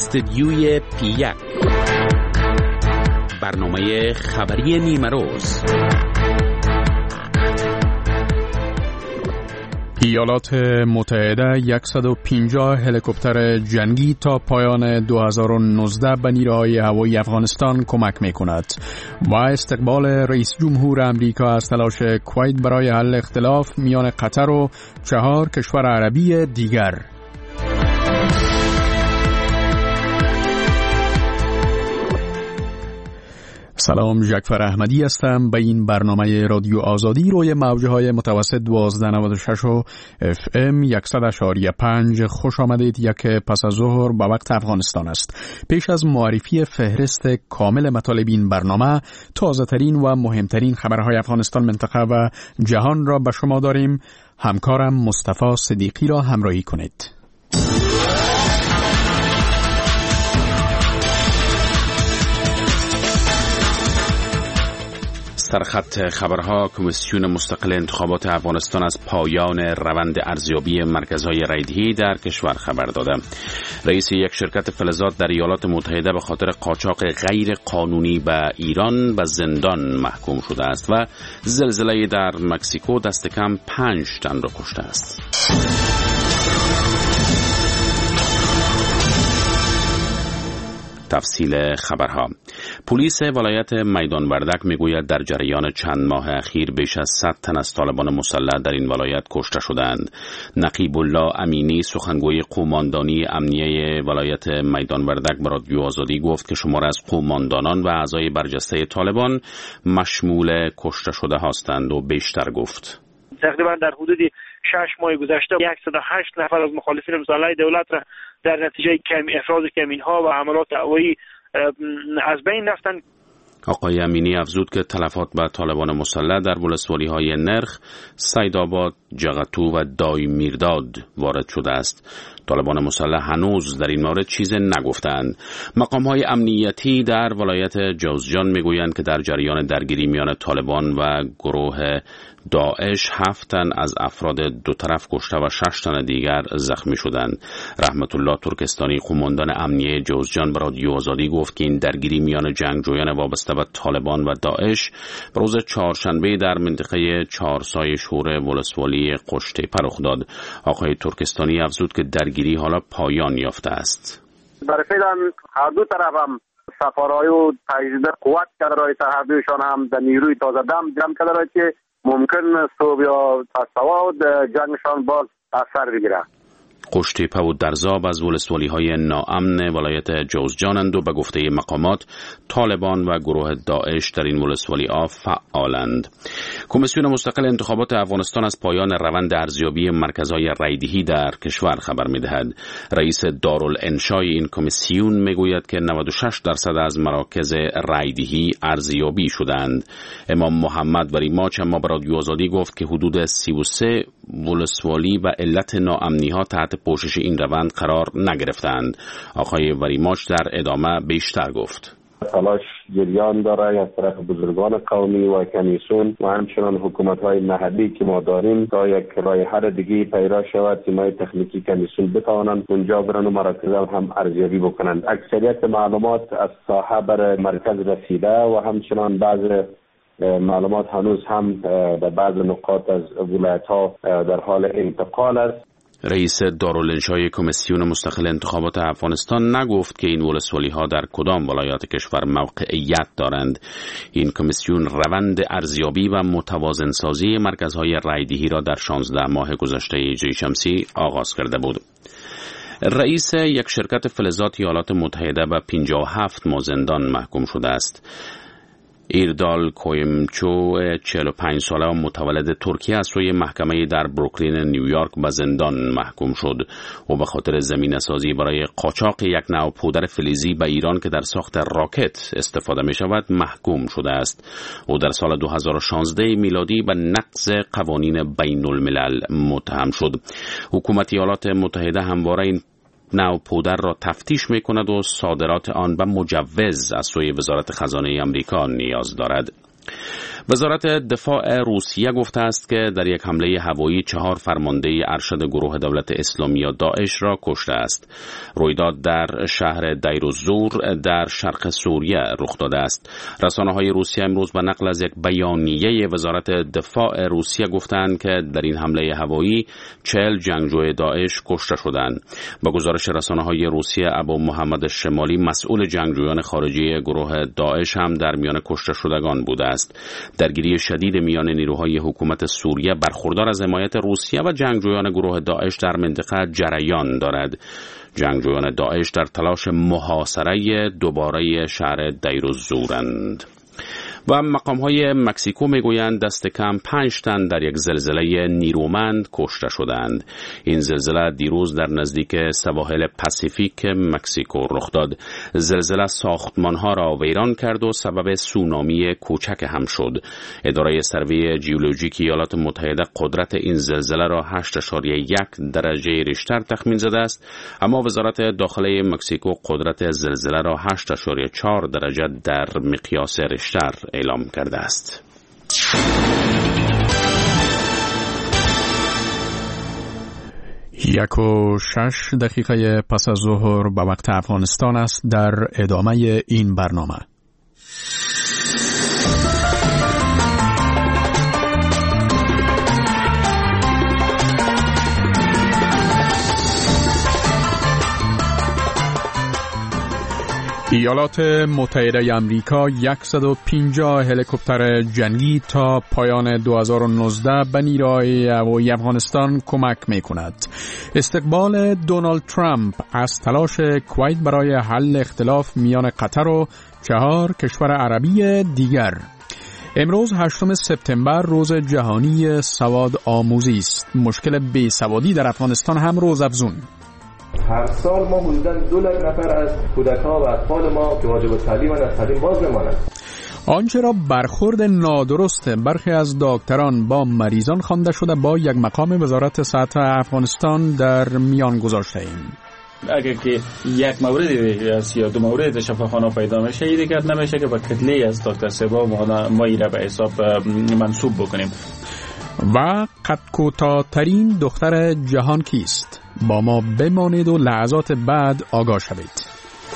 استدیوی پی1 برنامه خبری نیمروز. ایالات متحده 150 هلیکوپتر جنگی تا پایان 2019 به نیروهای هوایی افغانستان کمک می‌کند و استقبال رئیس جمهور امریکا از تلاش کویت برای حل اختلاف میان قطر و 4 کشور عربی دیگر. سلام، جعفر احمدی هستم. به این برنامه رادیو آزادی روی موج‌های متوسط 1296 و FM 100.5 خوش آمدید. یک پس از ظهر به وقت افغانستان است. پیش از معرفی فهرست کامل مطالب این برنامه، تازه ترین و مهمترین خبرهای افغانستان، منطقه و جهان را به شما داریم. همکارم مصطفی صدیقی را همراهی کنید. سرخط خبرها: کمیسیون مستقل انتخابات افغانستان از پایان روند ارزیابی مرکزهای رایدهی در کشور خبر داده. رئیس یک شرکت فلزات در ایالات متحده به خاطر قاچاق غیر قانونی به ایران به زندان محکوم شده است و زلزله در مکزیکو دست کم 5 تن را کشته است. تفصیل خبرها: پلیس ولایت میدان وردک میگوید در جریان چند ماه اخیر بیش از 100 تن از طالبان مسلح در این ولایت کشته شدند. نقیب الله امینی، سخنگوی قوماندانی امنیه ولایت میدان وردک، به رادیو آزادی گفت که شمار از قوماندانان و اعضای برجسته طالبان مشمول کشته شده هستند و بیشتر گفت تقریبا در حدود 6 ماه گذشته 108 نفر از مخالفین مسلح دولت را در نتیجه افراز کمین‌ها و حملات هوایی از بین رفتند. آقای امینی افزود که تلفات به طالبان مسلح در ولسوالی‌های نرخ، سیدآباد، جغتو و دای میرداد وارد شده است. طالبان مسلح هنوز در این مورد چیز نگفتند. مقام‌های امنیتی در ولایت جوزجان میگویند که در جریان درگیری میان طالبان و گروه داعش 7 تن از افراد دو طرف کشته و 6 تن دیگر زخمی شدند. رحمت الله ترکستانی، قوماندان امنیه جوزجان، به رادیو آزادی گفت که این درگیری میان جنگجویان وابسته به طالبان و داعش روز چهارشنبه در منطقه چهارسای شور ولسوالی قشتیپه رخ داد. آقای ترکستانی افزود که درگیری حالا پایان یافته است. برای فعلا هر دو طرف هم سفارهای و تجدید قوت کرده رای هر دویشان هم در نیروی تازه دم جمع کرده رای که ممکن صبح یا تصواد جنگشان باز اثر بگیره. قشتیپه و درزاب از ولسوالی‌های ناامن ولایت جوزجانند و به گفته مقامات طالبان و گروه داعش در این ولسوالی‌ها فعالند. کمیسیون مستقل انتخابات افغانستان از پایان روند ارزیابی مرکزهای رایدهی در کشور خبر می‌دهد. رئیس دارالانشای این کمیسیون میگوید که 96% از مراکز رایدهی ارزیابی شدند. امام محمد وریماچ اما به رادیو آزادی گفت که حدود 33 ولسوالی و علت ناامنی‌ها تحت پوشش این روند قرار نگرفتند. آقای وریماچ در ادامه بیشتر گفت تلاش جریان داره از طرف بزرگان قومی و کمیسیون و همچنان حکومت‌های محلی که ما داریم تا یک راه حل دیگه پیدا شود که ما تکنیکی کمیسیون بتوانند اونجا برن و مراکز هم ارزیابی بکنند. اکثریت معلومات از ساحه بر مرکز رسیده و همچنان بعض معلومات هنوز هم به بعض نقاط از ولایت‌ها در حال انتقال است. رئیس دارالانشای کمیسیون مستقل انتخابات افغانستان نگفت که این ولسوالی‌ها در کدام ولایات کشور موقعیت دارند. این کمیسیون روند ارزیابی و متوازنسازی مرکزهای رایدهی را در 16 ماه گذشته هجری شمسی آغاز کرده بود. رئیس یک شرکت فلزات ایالات متحده به 57 ماه زندان محکوم شده است. ایردال کویمچو 45 ساله و متولد ترکیه از سوی محکمه در بروکلین نیویورک به زندان محکوم شد. او به خاطر زمینه‌سازی برای قاچاق یک نوع پودر فلزی به ایران که در ساخت راکت استفاده می شود محکوم شده است. او در سال 2016 میلادی به نقض قوانین بین الملل متهم شد. حکومت ایالات متحده همواره این نوع پودر را تفتیش می کند و صادرات آن به مجوز از سوی وزارت خزانه آمریکا نیاز دارد. وزارت دفاع روسیه گفته است که در یک حمله هوایی 4 فرمانده ارشد گروه دولت اسلامی یا داعش را کشته است. رویداد در شهر دیر الزور در شرق سوریه رخ داده است. رسانه‌های روسیه امروز به نقل از یک بیانیه وزارت دفاع روسیه گفتند که در این حمله هوایی 40 جنگجوی داعش کشته شدند. با گزارش رسانه‌های روسیه، ابو محمد الشمالی مسئول جنگجویان خارجی گروه داعش هم در میان کشته شدگان بوده است. درگیری شدید میان نیروهای حکومت سوریه برخوردار از حمایت روسیه و جنگجویان گروه داعش در منطقه جریان دارد. جنگجویان داعش در تلاش محاصره دوباره شهر دیر الزورند. و مقام‌های مکزیکو میگویند دست کم 5 تن در یک زلزله نیرومند کشته شدند. این زلزله دیروز در نزدیک سواحل پاسیفیک مکزیکو رخ داد. زلزله ساختمان‌ها را ویران کرد و سبب سونامی کوچک هم شد. اداره سروی ژئولوژیک ایالات متحده قدرت این زلزله را 8.1 درجه ریشتر تخمین زده است، اما وزارت داخله مکزیکو قدرت زلزله را 8.4 درجه در مقیاس ریشتر اعلام کرده است. 1:06 پس از ظهر به وقت افغانستان است. در ادامه این برنامه ایالات متحده آمریکا 150 هلیکوپتر جنگی تا پایان 2019 به نیروهای هوایی افغانستان کمک می‌کند. استقبال دونالد ترامپ از تلاش کویت برای حل اختلاف میان قطر و 4 کشور عربی دیگر. امروز 8 سپتامبر روز جهانی سواد آموزی است. مشکل بیسوادی در افغانستان هم روزافزون. هر سال ما حدوداً 2 لک نفر از کودک‌ها و اطفال ما که واجب التعلیم از تعلیم باز می‌مانند. آنچه را برخورد نادرست برخی از دکتران با مریضان خوانده شده با یک مقام وزارت صحت افغانستان در میان گذاشته ایم. اگر که یک مورد یا 2 مورد شفاخانه پیدا میشه، این دیگر نمیشه که با کتله از دکتر سبا ما این را به حساب منسوب بکنیم. و قد کوتاه‌ترین دختر جهان کیست؟ با ما بمانید و لحظات بعد آگاه شوید.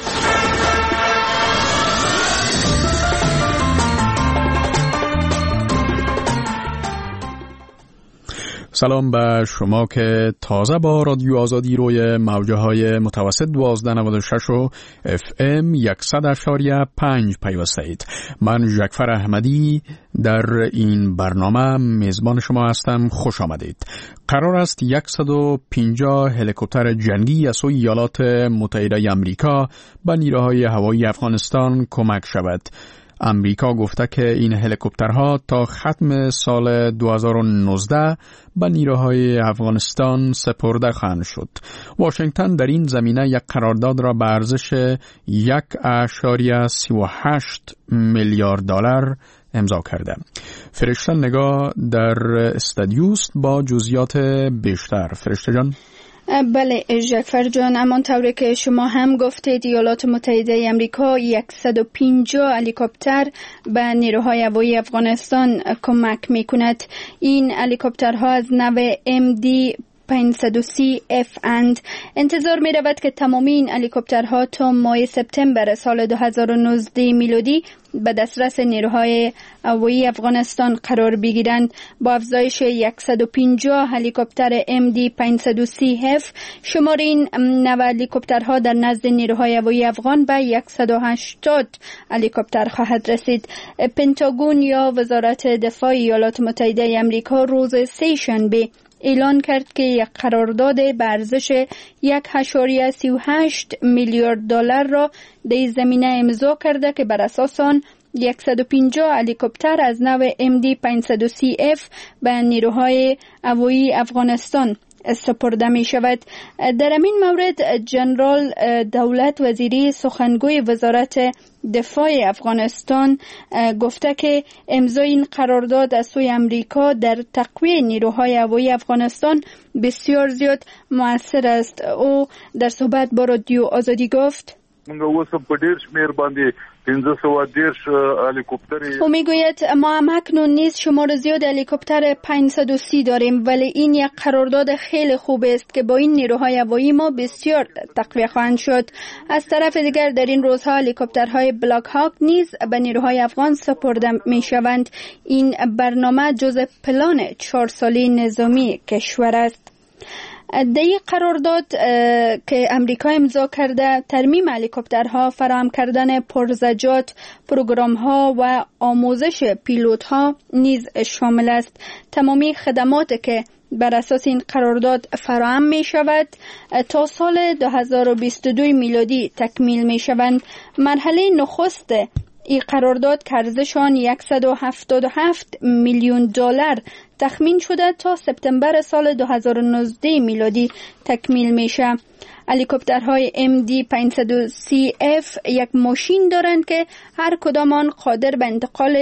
سلام به شما که تازه با رادیو آزادی روی موجه های متوسط 1296 و FM 100.5 پیوسته اید. من جعفر احمدی در این برنامه میزبان شما هستم. خوش آمدید. قرار است 150 هلیکوپتر جنگی از سوی ایالات متحده آمریکا به نیروهای هوایی افغانستان کمک شود. امریکا گفته که این هلیکوپترها تا ختم سال 2019 به نیروهای افغانستان سپرده خواهند شد. واشنگتن در این زمینه یک قرارداد را به ارزش 1.38 میلیارد دلار امضا کرده. فرشته نگاه در استودیوست با جزئیات بیشتر. فرشته جان. بله جعفر جان، همانطوری که شما هم گفتید ایالات متحده آمریکا 150 هلیکوپتر به نیروهای هوایی افغانستان کمک میکند. این هلیکوپترها از نوع MD 530F اند. انتظار می رود که تمامی این هلیکوپترها تا ماه سپتامبر سال 2019 میلادی به دسترس نیروهای هوایی افغانستان قرار بگیرند. با افزایش 150 هلیکوپتر MD 530F شمار این نوع هلیکوپترها در نزد نیروهای هوایی افغان به 180 هلیکوپتر خواهد رسید. پنتاگون یا وزارت دفاع ایالات متحده آمریکا روز سه‌شنبه اعلان کرد که یک قرارداد به ارزش 1.38 میلیارد دلار را در این زمینه امضا کرده که بر اساس آن 150 هلیکوپتر از نوع MD 530F به نیروهای هوایی افغانستان سپرده می شود. در این مورد جنرال دولت وزیری سخنگوی وزارت دفاع افغانستان گفته که امضای این قرارداد از سوی امریکا در تقویت نیروهای هوایی افغانستان بسیار زیاد مؤثر است. او در صحبت با رادیو آزادی گفت: موږ اوس په ډیر شمیر باندې 510 هلیکوپتر. او میگوید ما هم اکنون نیز شمار زیاد هلیکوپتر 530 داریم، ولی این یک قرارداد خیلی خوب است که با این نیروهای هوایی ما بسیار تقویت خواهند شد. از طرف دیگر در این روزها هلیکوپترهای بلاک هاک نیز به نیروهای افغان سپرده می شوند. این برنامه جزء پلان 4 ساله نظامی کشور است. در این قرارداد که امریکا امضا کرده، ترمیم هلیکوپترها، فراهم کردن پرزجات، پروگرام‌ها و آموزش پیلوت‌ها نیز شامل است. تمامی خدمات که بر اساس این قرارداد فراهم می شود تا سال 2022 میلادی تکمیل می شوند. مرحله نخست این قرارداد که ارزشش 177 میلیون دلار تخمین شده تا سپتامبر سال 2019 میلادی تکمیل میشه. هلیکوپترهای MD-530F یک ماشین دارند که هر کدام آن قادر به انتقال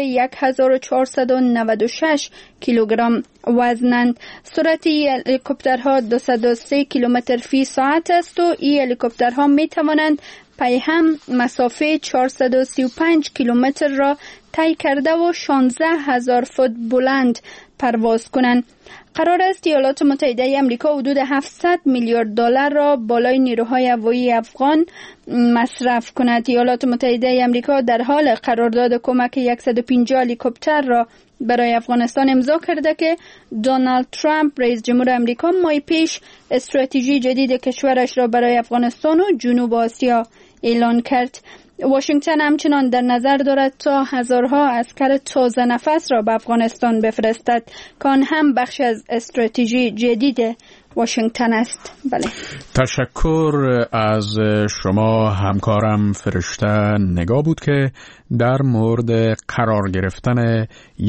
1496 کیلوگرم وزنند. سرعت این هلیکوپترها 203 کیلومتر فی ساعت است و این هلیکوپترها می توانند پیهم مسافه 435 کیلومتر را طی کرده و 16,000 فوت بلند پرواز کنند. قرار است ایالات متحده آمریکا حدود 700 میلیارد دلار را بالای نیروهای هوایی افغان مصرف کند. ایالات متحده آمریکا در حال قرارداد کمک 150 هلیکوپتر را برای افغانستان امضا کرده که دونالد ترامپ رئیس جمهور آمریکا ماه پیش استراتژی جدید کشورش را برای افغانستان و جنوب آسیا اعلان کرد. واشنگتن همچنان در نظر دارد تا هزارها عسکر تازه نفس را به افغانستان بفرستد که آن هم بخش از استراتژی جدید واشنگتن است. بله. تشکر از شما همکارم فرشته نگاه بود که در مورد قرار گرفتن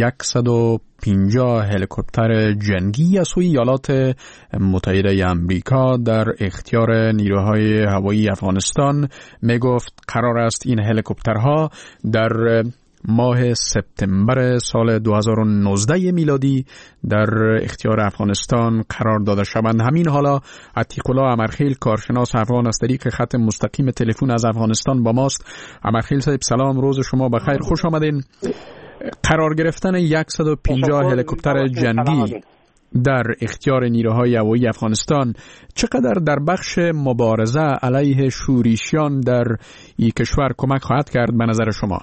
150 هلیکوپتر جنگی از سوی ایالات متحده آمریکا در اختیار نیروهای هوایی افغانستان می گفت قرار است این هلیکوپترها در ماه سپتامبر سال 2019 میلادی در اختیار افغانستان قرار داده شوند. همین حالا عتیق الله امرخیل کارشناس افغان از طریق خط مستقیم تلفن از افغانستان با ماست. امرخیل صاحب سلام، روز شما بخیر، خوش آمدین. قرار گرفتن 150 هلیکوپتر جنگی در اختیار نیروهای هوایی افغانستان چقدر در بخش مبارزه علیه شورشیان در این کشور کمک خواهد کرد به نظر شما؟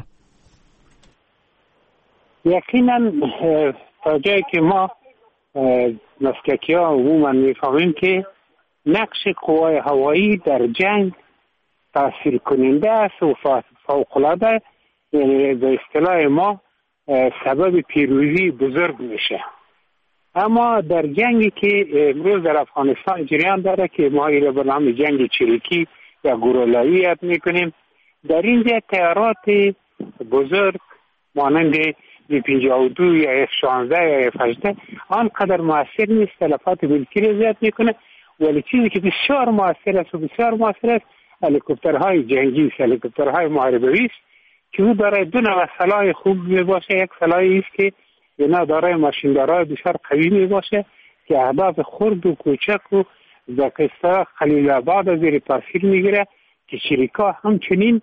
یقینا تا جایی که ما مسلکی ها عموما میفهمیم که نقش قوای هوایی در جنگ تأثیر کننده است و فوق‌العاده، یعنی به اصطلاح ما سبب پیروزی بزرگ میشه. اما در جنگی که امروز در افغانستان جریان داره که ما این به نام جنگ چریکی یا گورولایی یاد میکنیم، در اینجا تیارات بزرگ مانند B-52 یا F-16 یا F-18 آنقدر موثر نیست، تلفات ملکی را زیاد میکنه، ولی چیزی که بسیار موثر است و بسیار موثر است هلیکوپترهای جنگی است، هلیکوپترهای محاربه‌ای است که او دارای دو نوع سلاح خوب میباشه. یک سلاحی است که اینا دارای ماشیندارای بسیار قوی میباشه که اهداف خرد و کوچک و زاکستا خلیل آباد از زیر تاثیر میگیره که چریکا همچنین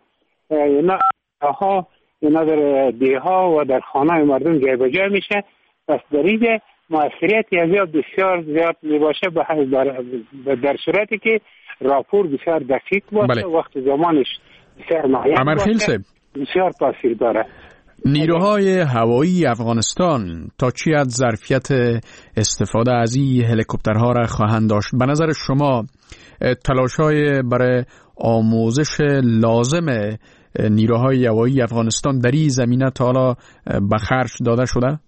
اینا در دیها و در خانه مردم جای بجای میشه. پس در اینجا موثریت از بسیار زیاد میباشه در صورتی که راپور بسیار دقیق باشه. بله. وقت زمانش بسیار معین باشه، بسیار تاثیر داره. نیروهای هوایی افغانستان تا چی حد ظرفیت استفاده از این هلیکوپترها را خواهند داشت؟ به نظر شما تلاش‌های برای آموزش لازم نیروهای هوایی افغانستان در این زمینه تا حالا به خرج داده شده؟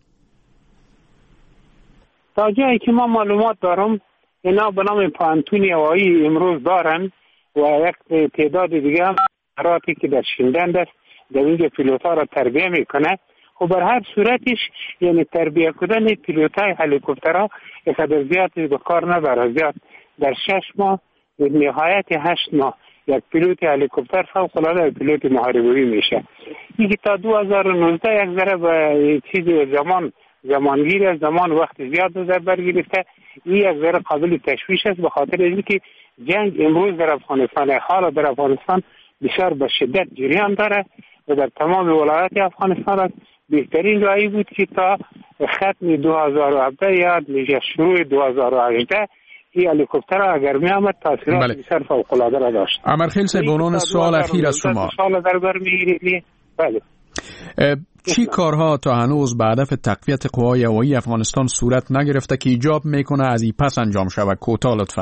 تا جایی که ما معلومات دارم اینا به نام پانتون هوایی امروز دارن و یک تعداد دیگه هم راتی که در شندند است در اینجا پیلوتا را تربیه میکنه. و بر هر صورتش یعنی تربیه کردن پیلوتای هلیکوپترها اقدر زیاد به کار نبره. زیاد در 6 ماه نهایت 8 ماه یک پیلوت هلیکوپتر فوق‌العاده پیلوت محاربه‌ای میشه. این تا 2019 یک ذره به چیز زمانگیر زمان وقت زیاد در بر گرفته. این یک ذره قابل تشویش است به خاطر اینکه جنگ امروز در افغانستان، حالا در افغانستان بسیار به شدت جریان داره و در تمام ولایات افغانستان است. بهترین راهی بود که تا ختم 2017 یا شروع 2018 این هلیکوپتر اگر می آمد تاثیرات بسیار فوق العاده را داشت. امرخیل سیبونان، سوال اخیر از شما. سوال در بر میگیرید. بله. چی کارها تا هنوز به هدف تقویت قوای هوایی افغانستان صورت نگرفته که ایجاب میکنه از این پس انجام شود؟ کوتاه لطفاً.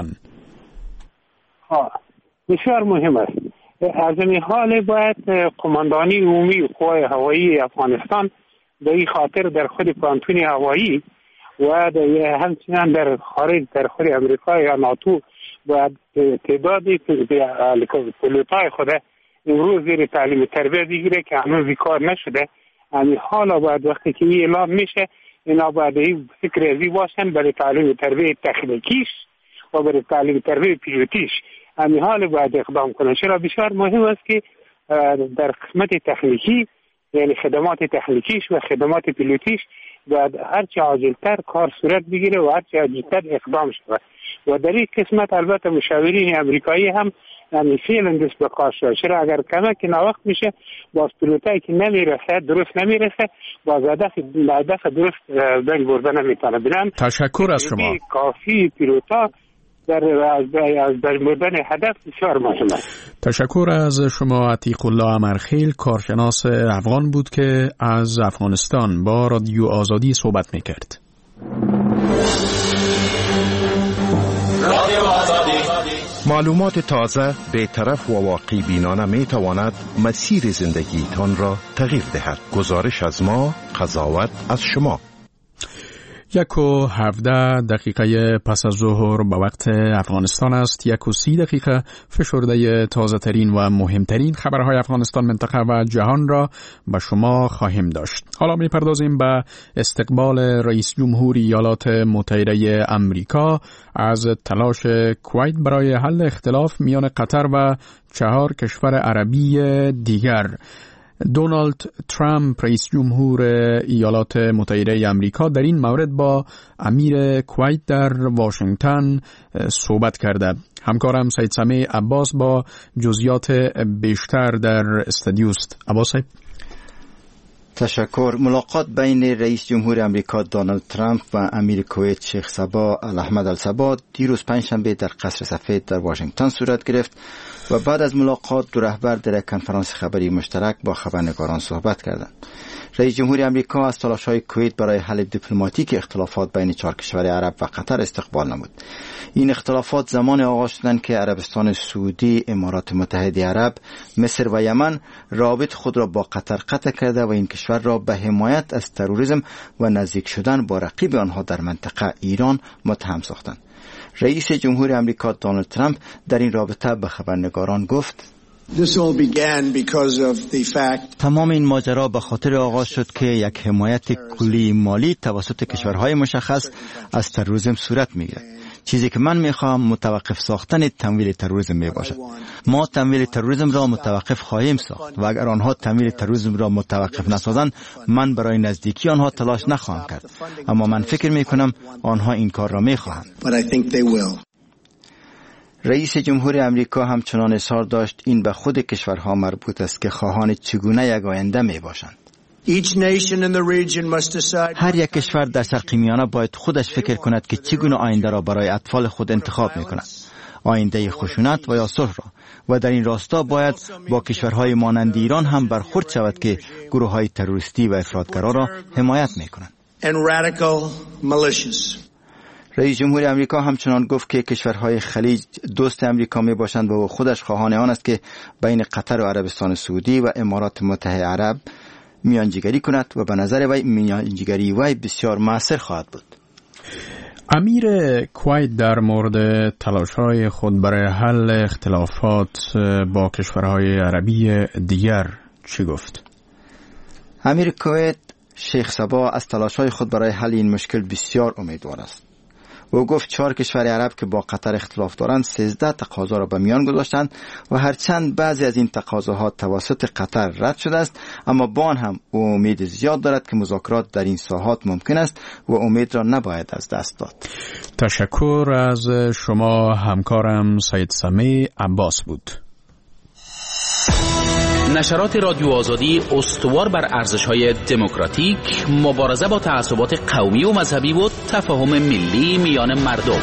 بسیار مهم است. از این حال باید قماندانی عمومی قوای هوایی افغانستان به این خاطر در خود پانتون هوایی و همچنین در خارج در خود امریکا یا ناتو باید تعداد پیلوتای خود امروز زیر تعلیم تربیت بگیره که هنوز کار نشده. همین حالا باید وقتی که این اعلام میشه اینا باید این فکر ازی باشن برای تعلیم تربیت تکنیکیش و برای تعلیم تربیت پیلوتیش. همین حال باید اقدام کنه. چرا بسیار مهم است که در قسمت تکنیکی یعنی خدمات تکنیکیش و خدمات پیلوتیش باید هرچه عاجلتر کار صورت بگیره و هرچه عاجلتر اقدام شود. و در این قسمت البته مشاورین امریکایی هم فعلا دست به کار شد. چرا اگر کمک ناوقت میشه باز پیلوتایی که نمیرسه درست نمیرسه باز هدف درست بین برده نمیتونه. تشکر از شما. کافی پیلوتا از بردن هدف بسیار مهم است. تشکر از شما. عتیق الله امرخیل، کارشناس افغان بود که از افغانستان با رادیو آزادی صحبت میکرد. معلومات تازه، بی‌طرف و واقعی بینانه می تواند مسیر زندگیتان را تغییر دهد. گزارش از ما، قضاوت از شما. 1:17 پس از ظهر به وقت افغانستان است. 1:30 فشرده تازه ترین و مهمترین خبرهای افغانستان، منطقه و جهان را به شما خواهیم داشت. حالا می پردازیم به استقبال رئیس جمهور ایالات متحده امریکا از تلاش کویت برای حل اختلاف میان قطر و 4 کشور عربی دیگر. دونالد ترامپ رئیس جمهور ایالات متحده آمریکا در این مورد با امیر کویت در واشنگتن صحبت کرده. همکارم سید سمیع عباس با جزئیات بیشتر در استودیو است. عباس صاحب. تشکر. ملاقات بین رئیس جمهور امریکا دونالد ترامپ و امیر کویت شیخ صباح الاحمد الصباح دیروز پنجشنبه در قصر سفید در واشنگتن صورت گرفت و بعد از ملاقات دو رهبر در کنفرانس خبری مشترک با خبرنگاران صحبت کردند. رئیس جمهور امریکا از تلاش‌های کویت برای حل دیپلماتیک اختلافات بین 4 کشور عرب و قطر استقبال نمود. این اختلافات زمان آغاز شدند که عربستان سعودی، امارات متحده عرب، مصر و یمن رابط خود را با قطر قطع کرده و این کشور را به حمایت از تروریسم و نزدیک شدن با رقیب آنها در منطقه ایران متهم ساختند. رئیس جمهور امریکا دونالد ترامپ در این رابطه به خبرنگاران گفت: تمام این ماجرا به خاطر آغاز شد که یک حمایت کلی مالی توسط کشورهای مشخص از تروریسم صورت میگیرد. چیزی که من میخواهم متوقف ساختن تمویل تروریسم میباشد. ما تمویل تروریسم را متوقف خواهیم ساخت و اگر آنها تمویل تروریسم را متوقف نسازند من برای نزدیکی آنها تلاش نخواهم کرد، اما من فکر میکنم آنها این کار را میخواهند. رئیس جمهور امریکا همچنان اصرار داشت این به خود کشورها مربوط است که خواهان چگونه یک آینده می باشند. هر یک کشور در سرقیمیانه باید خودش فکر کند که چگونه آینده را برای اطفال خود انتخاب می کند. آینده خشونت و یا صلح را، و در این راستا باید با کشورهای مانند ایران هم برخورد شود که گروه‌های تروریستی و افراطگرا را حمایت می کنند. رئیس جمهور امریکا همچنان گفت که کشورهای خلیج دوست امریکا می باشند و خودش خواهان آن است که بین قطر و عربستان سعودی و امارات متحده عرب میانجیگری کند و به نظر وی میانجیگری وی بسیار موثر خواهد بود. امیر کویت در مورد تلاش‌های خود برای حل اختلافات با کشورهای عربی دیگر چی گفت؟ امیر کویت شیخ صباح از تلاش‌های خود برای حل این مشکل بسیار امیدوار است. او گفت 4 کشور عرب که با قطر اختلاف دارند 13 تقاضا را به میان گذاشتند و هرچند بعضی از این تقاضاها توسط قطر رد شده است، اما با آن هم او امید زیاد دارد که مذاکرات در این ساحات ممکن است و امید را نباید از دست داد. تشکر از شما. همکارم سید سمیع عباس بود. نشرات رادیو آزادی استوار بر ارزش‌های دموکراتیک، مبارزه با تعصبات قومی و مذهبی و تفاهم ملی میان مردم.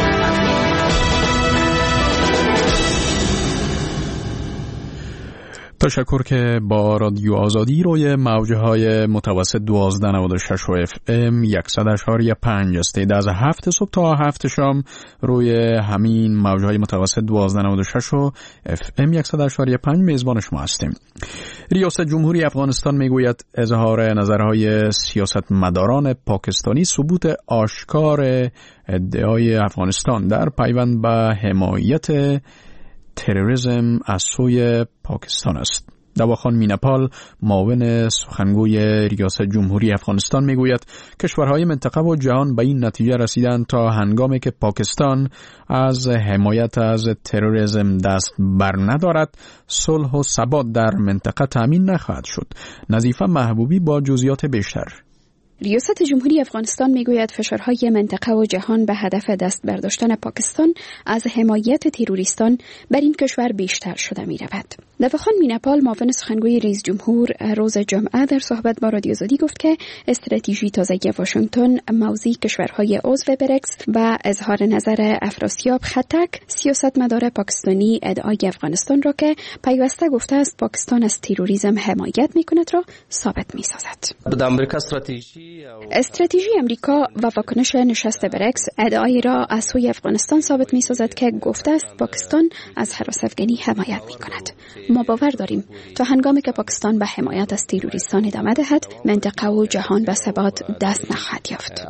تشکر که با رادیو آزادی روی موجهای متوسط 1296 و FM 100.5 استید از 7 صبح تا 7 شام روی همین موجهای متوسط 1296 و FM 100.5 میزبان شما هستیم. ریاست جمهوری افغانستان میگوید اظهار نظرهای سیاستمداران پاکستانی ثبوت آشکار ادعای افغانستان در پیوند به حمایت تروریسم از سوی پاکستان است. دواخان مینپال معاون سخنگوی ریاست جمهوری افغانستان میگوید کشورهای منطقه و جهان به این نتیجه رسیدند تا هنگامی که پاکستان از حمایت از تروریسم دست بر ندارد صلح و ثبات در منطقه تامین نخواهد شد. نظیفه محبوبی با جزئیات بیشتر. ریاست جمهوری افغانستان میگوید فشارهای منطقه و جهان به هدف دست برداشتن پاکستان از حمایت تروریستان بر این کشور بیشتر شده می رود. دواخان مینپال معاون سخنگوی رئیس جمهور روز جمعه در صحبت با رادیو آزادی گفت که استراتژی تازه واشنگتن موضوع کشورهای عضو برکس و اظهار نظر افراسیاب خطک سیاستمدار پاکستانی ادعای افغانستان را که پیوسته گفته است پاکستان از تروریسم حمایت میکند را ثابت میسازد. استراتژی امریکا و واکنش نشست برکس ادعای را از سوی افغانستان ثابت می‌سازد که گفته است پاکستان از هراس افغانی حمایت می‌کند. ما باور داریم تا هنگامی که پاکستان به حمایت از تروریستان ادامه دهد منطقه و جهان به ثبات دست نخواهد یافت.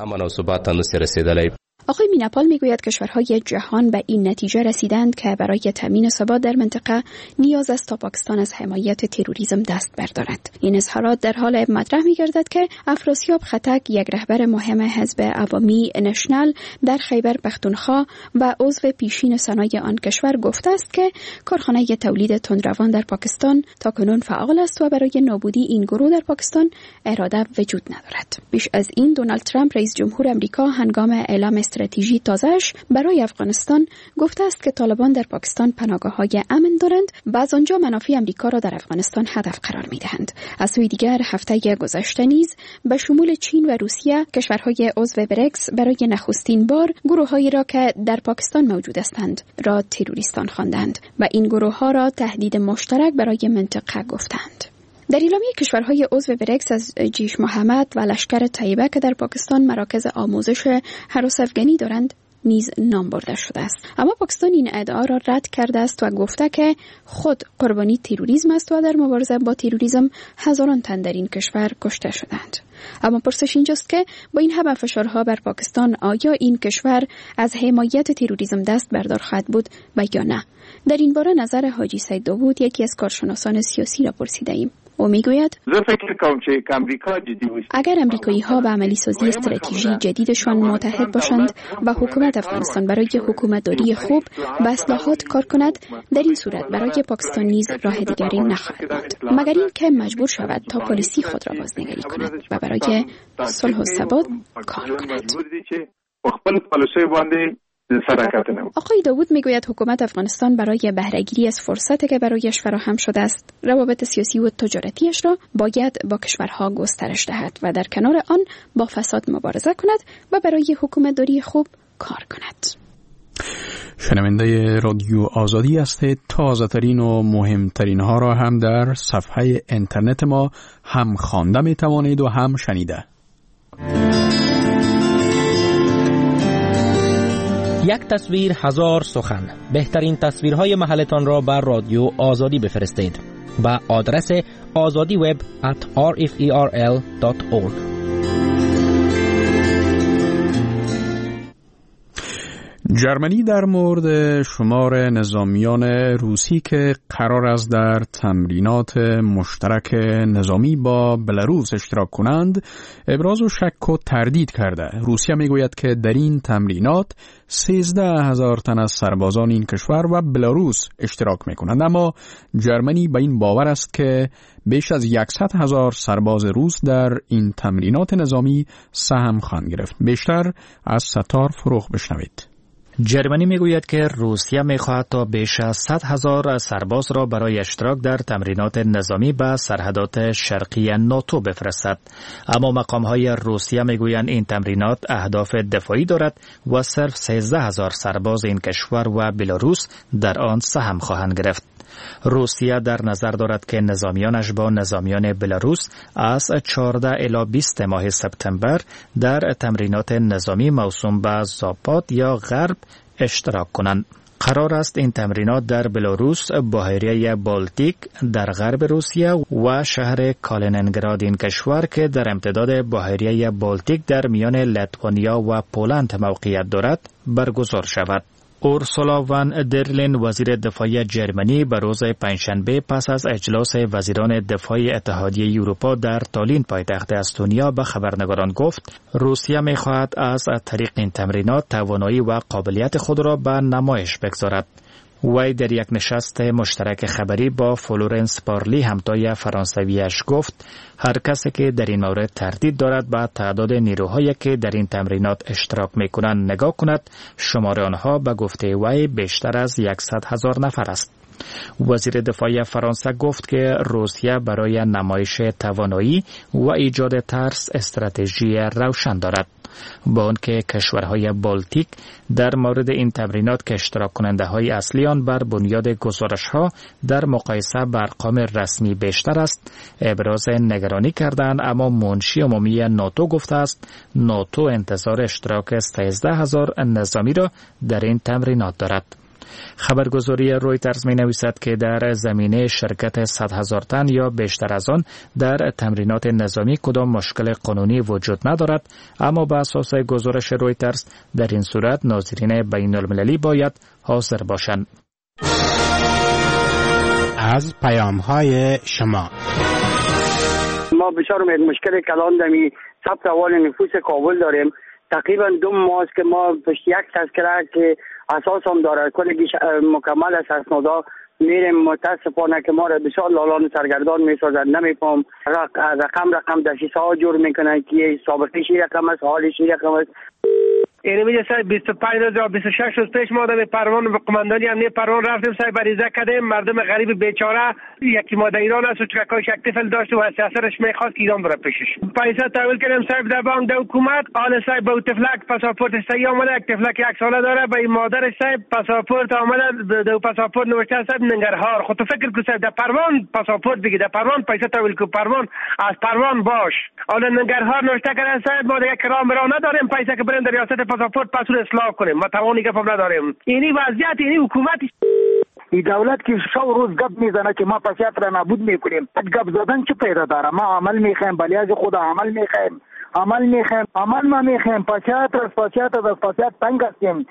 آقای مینپال میگوید کشورهای جهان به این نتیجه رسیدند که برای تامین ثبات در منطقه نیاز است تا پاکستان از حمایت تروریسم دست بردارد. این اظهارات در حال مطرح می‌گردد که افراسیاب خطک یک رهبر مهم حزب عوامی نشنل در خیبر پختونخوا و عضو پیشین سنای آن کشور گفته است که کارخانه تولید تندروان در پاکستان تاکنون فعال است و برای نابودی این گروه در پاکستان اراده وجود ندارد. بیش از این دونالد ترامپ رئیس جمهور آمریکا هنگام اعلام استراتژی تازه‌اش برای افغانستان گفته است که طالبان در پاکستان پناهگاه‌های امن دارند و از آنجا منافع آمریکا را در افغانستان هدف قرار می‌دهند. از سوی دیگر هفته گذشته نیز به شمول چین و روسیه کشورهای عضو برکس برای نخستین بار گروه‌هایی را که در پاکستان موجود هستند را تروریستان خواندند و این گروه‌ها را تهدید مشترک برای منطقه گفتند. در اعلامیه کشورهای عضو برکس از جیش محمد و لشکر طیبه که در پاکستان مراکز آموزش هراس افغانی دارند نیز نام برده شده است. اما پاکستان این ادعا را رد کرده است و گفته که خود قربانی تروریسم است و در مبارزه با تروریسم هزاران تن در این کشور کشته شدند. اما پرسش اینجاست که با این همه فشارها بر پاکستان آیا این کشور از حمایت تروریسم دست بردار خواهد بود و یا نه؟ در این باره نظر حاجی سید داوود یکی از کارشناسان سیاسی را پرسیده ایم. او میگوید اگر امریکایی‌ها به عملی سازی استراتژی جدیدشان متحد باشند و حکومت افغانستان برای حکومتداری خوب و اصلاحات کار کند، در این صورت برای پاکستان نیز راه دیگری نخواهد بود مگر این که مجبور شود تا پالیسی خود را بازنگری کند و برای صلح و ثبات کار کند. آقای داوود میگوید حکومت افغانستان برای بهره‌گیری از فرصتی که برایش فراهم شده است روابط سیاسی و تجارتیش را باید با کشورها گسترش دهد و در کنار آن با فساد مبارزه کند و برای حکومتداری خوب کار کند. شنونده رادیو آزادی هستید. تازه ترین و مهمترین ها را هم در صفحه اینترنت ما هم خوانده می توانید و هم شنیده. یک تصویر هزار سخن. بهترین تصویرهای محلتان را بر رادیو آزادی بفرستید با آدرس azadiweb@rferl.org. جرمنی در مورد شمار نظامیان روسی که قرار است در تمرینات مشترک نظامی با بلاروس اشتراک کنند ابراز و شک و تردید کرده. روسیه میگوید که در این تمرینات 13,000 تن از سربازان این کشور و بلاروس اشتراک میکنند، اما جرمنی به این باور است که بیش از 100,000 سرباز روس در این تمرینات نظامی سهم خواهند گرفت. بیشتر از ستار فروغ بشنوید. جرمنی میگوید که روسیه میخواهد تا بیش از 100,000 سرباز را برای اشتراک در تمرینات نظامی به سرحدات شرقی ناتو بفرستد. اما مقام‌های روسیه میگویند این تمرینات اهداف دفاعی دارد و صرف 13,000 سرباز این کشور و بلاروس در آن سهم خواهند گرفت. روسیه در نظر دارد که نظامیانش با نظامیان بلاروس از 14 الی 20 ماه سپتامبر در تمرینات نظامی موسوم به زاپاد یا غرب اشتراک کنند. قرار است این تمرینات در بلاروس، بحیره بالتیک در غرب روسیه و شهر کالینینگراد این کشور که در امتداد بحیره بالتیک در میان لیتوانیا و پولند موقعیت دارد برگزار شود. اورسولا وان درلین وزیر دفاع جرمنی به روز پنجشنبه پس از اجلاس وزیران دفاع اتحادیه اروپا در تالین پایتخت استونیا به خبرنگاران گفت روسیه می‌خواهد از طریق این تمرینات توانایی و قابلیت خود را به نمایش بگذارد. وی در یک نشست مشترک خبری با فلورنس پارلی همتای فرانسویش گفت هر کسی که در این مورد تردید دارد به تعداد نیروهایی که در این تمرینات اشتراک می‌کنند نگاه کند. شمار آنها به گفته وی بیشتر از 100,000 نفر است. وزیر دفاع فرانسه گفت که روسیه برای نمایش توانایی و ایجاد ترس استراتژی روشن دارد. با آنکه کشورهای بالتیک در مورد این تمرینات که اشتراک کننده های اصلی آن بر بنیاد گزارش ها در مقایسه با ارقام رسمی بیشتر است ابراز نگرانی کردند، اما منشی عمومی ناتو گفته است ناتو انتظار اشتراک 13,000 نظامی را در این تمرینات دارد. خبرگزاری رویترز می نویسد که در زمینه شرکت 100,000 تن یا بیشتر از آن در تمرینات نظامی کدام مشکل قانونی وجود ندارد، اما به اساس گزارش رویترز در این صورت ناظرین بین المللی باید حاضر باشند. از پیام‌های شما ما بسیار مشکل کلان دمی ثبت احوال نفوس کابل داریم. تقریبا 2 ماه است که ما پشت یک تذکره که اساس هم داره کلگی مکمل است اسنادا میریم. متاسفانه که ما را بسیار لالان سرگردان میسازد. نمیفهم رقم دسیسه ها جور میکنن که سابقه شی رقم است، حالش شی رقم است. اینه میگه صاحب 25 روز یا 26 روز پیش ما در پروان به قماندانی امنیه پروان رفتیم صاحب بریزه کردیم. مردم غریب بیچاره یکی ما در ایران است و چکاش یک طفل داشت و اثرش میخواست که ایران بره پیشش. پیسه تحویل کردیم صاحب در بانک در حکومت. حالا صاحب به طفلک پاسپورت صحیح آمده، یک طفلک 1 ساله داره، به مادرش صاحب پاسپورت آمده، در پاسپورت نوشته صاحب ننگرهار. خود تو فکر کن صاحب در پروان پاسپورت بگی، در پروان پیسه تحویل کن، پروان از پروان باش. حالا ننگرهار نوشته کردن صاحب ما دیگه کرام را نداریم، پیسه که بریم در ریاست پاسپورت پاسور اصلاح کنیم، ما توانی گپ نداریم. اینی وضعیت، اینی حکومت. این دولت که شب روز گپ میزنه که ما پسیات را نابود میکنیم. گپ زدن چه پیدا داره؟ ما عمل میخوایم، بلیاز خدا عمل میخوایم، عمل ما میخوایم. پسیات تنگ هستیم.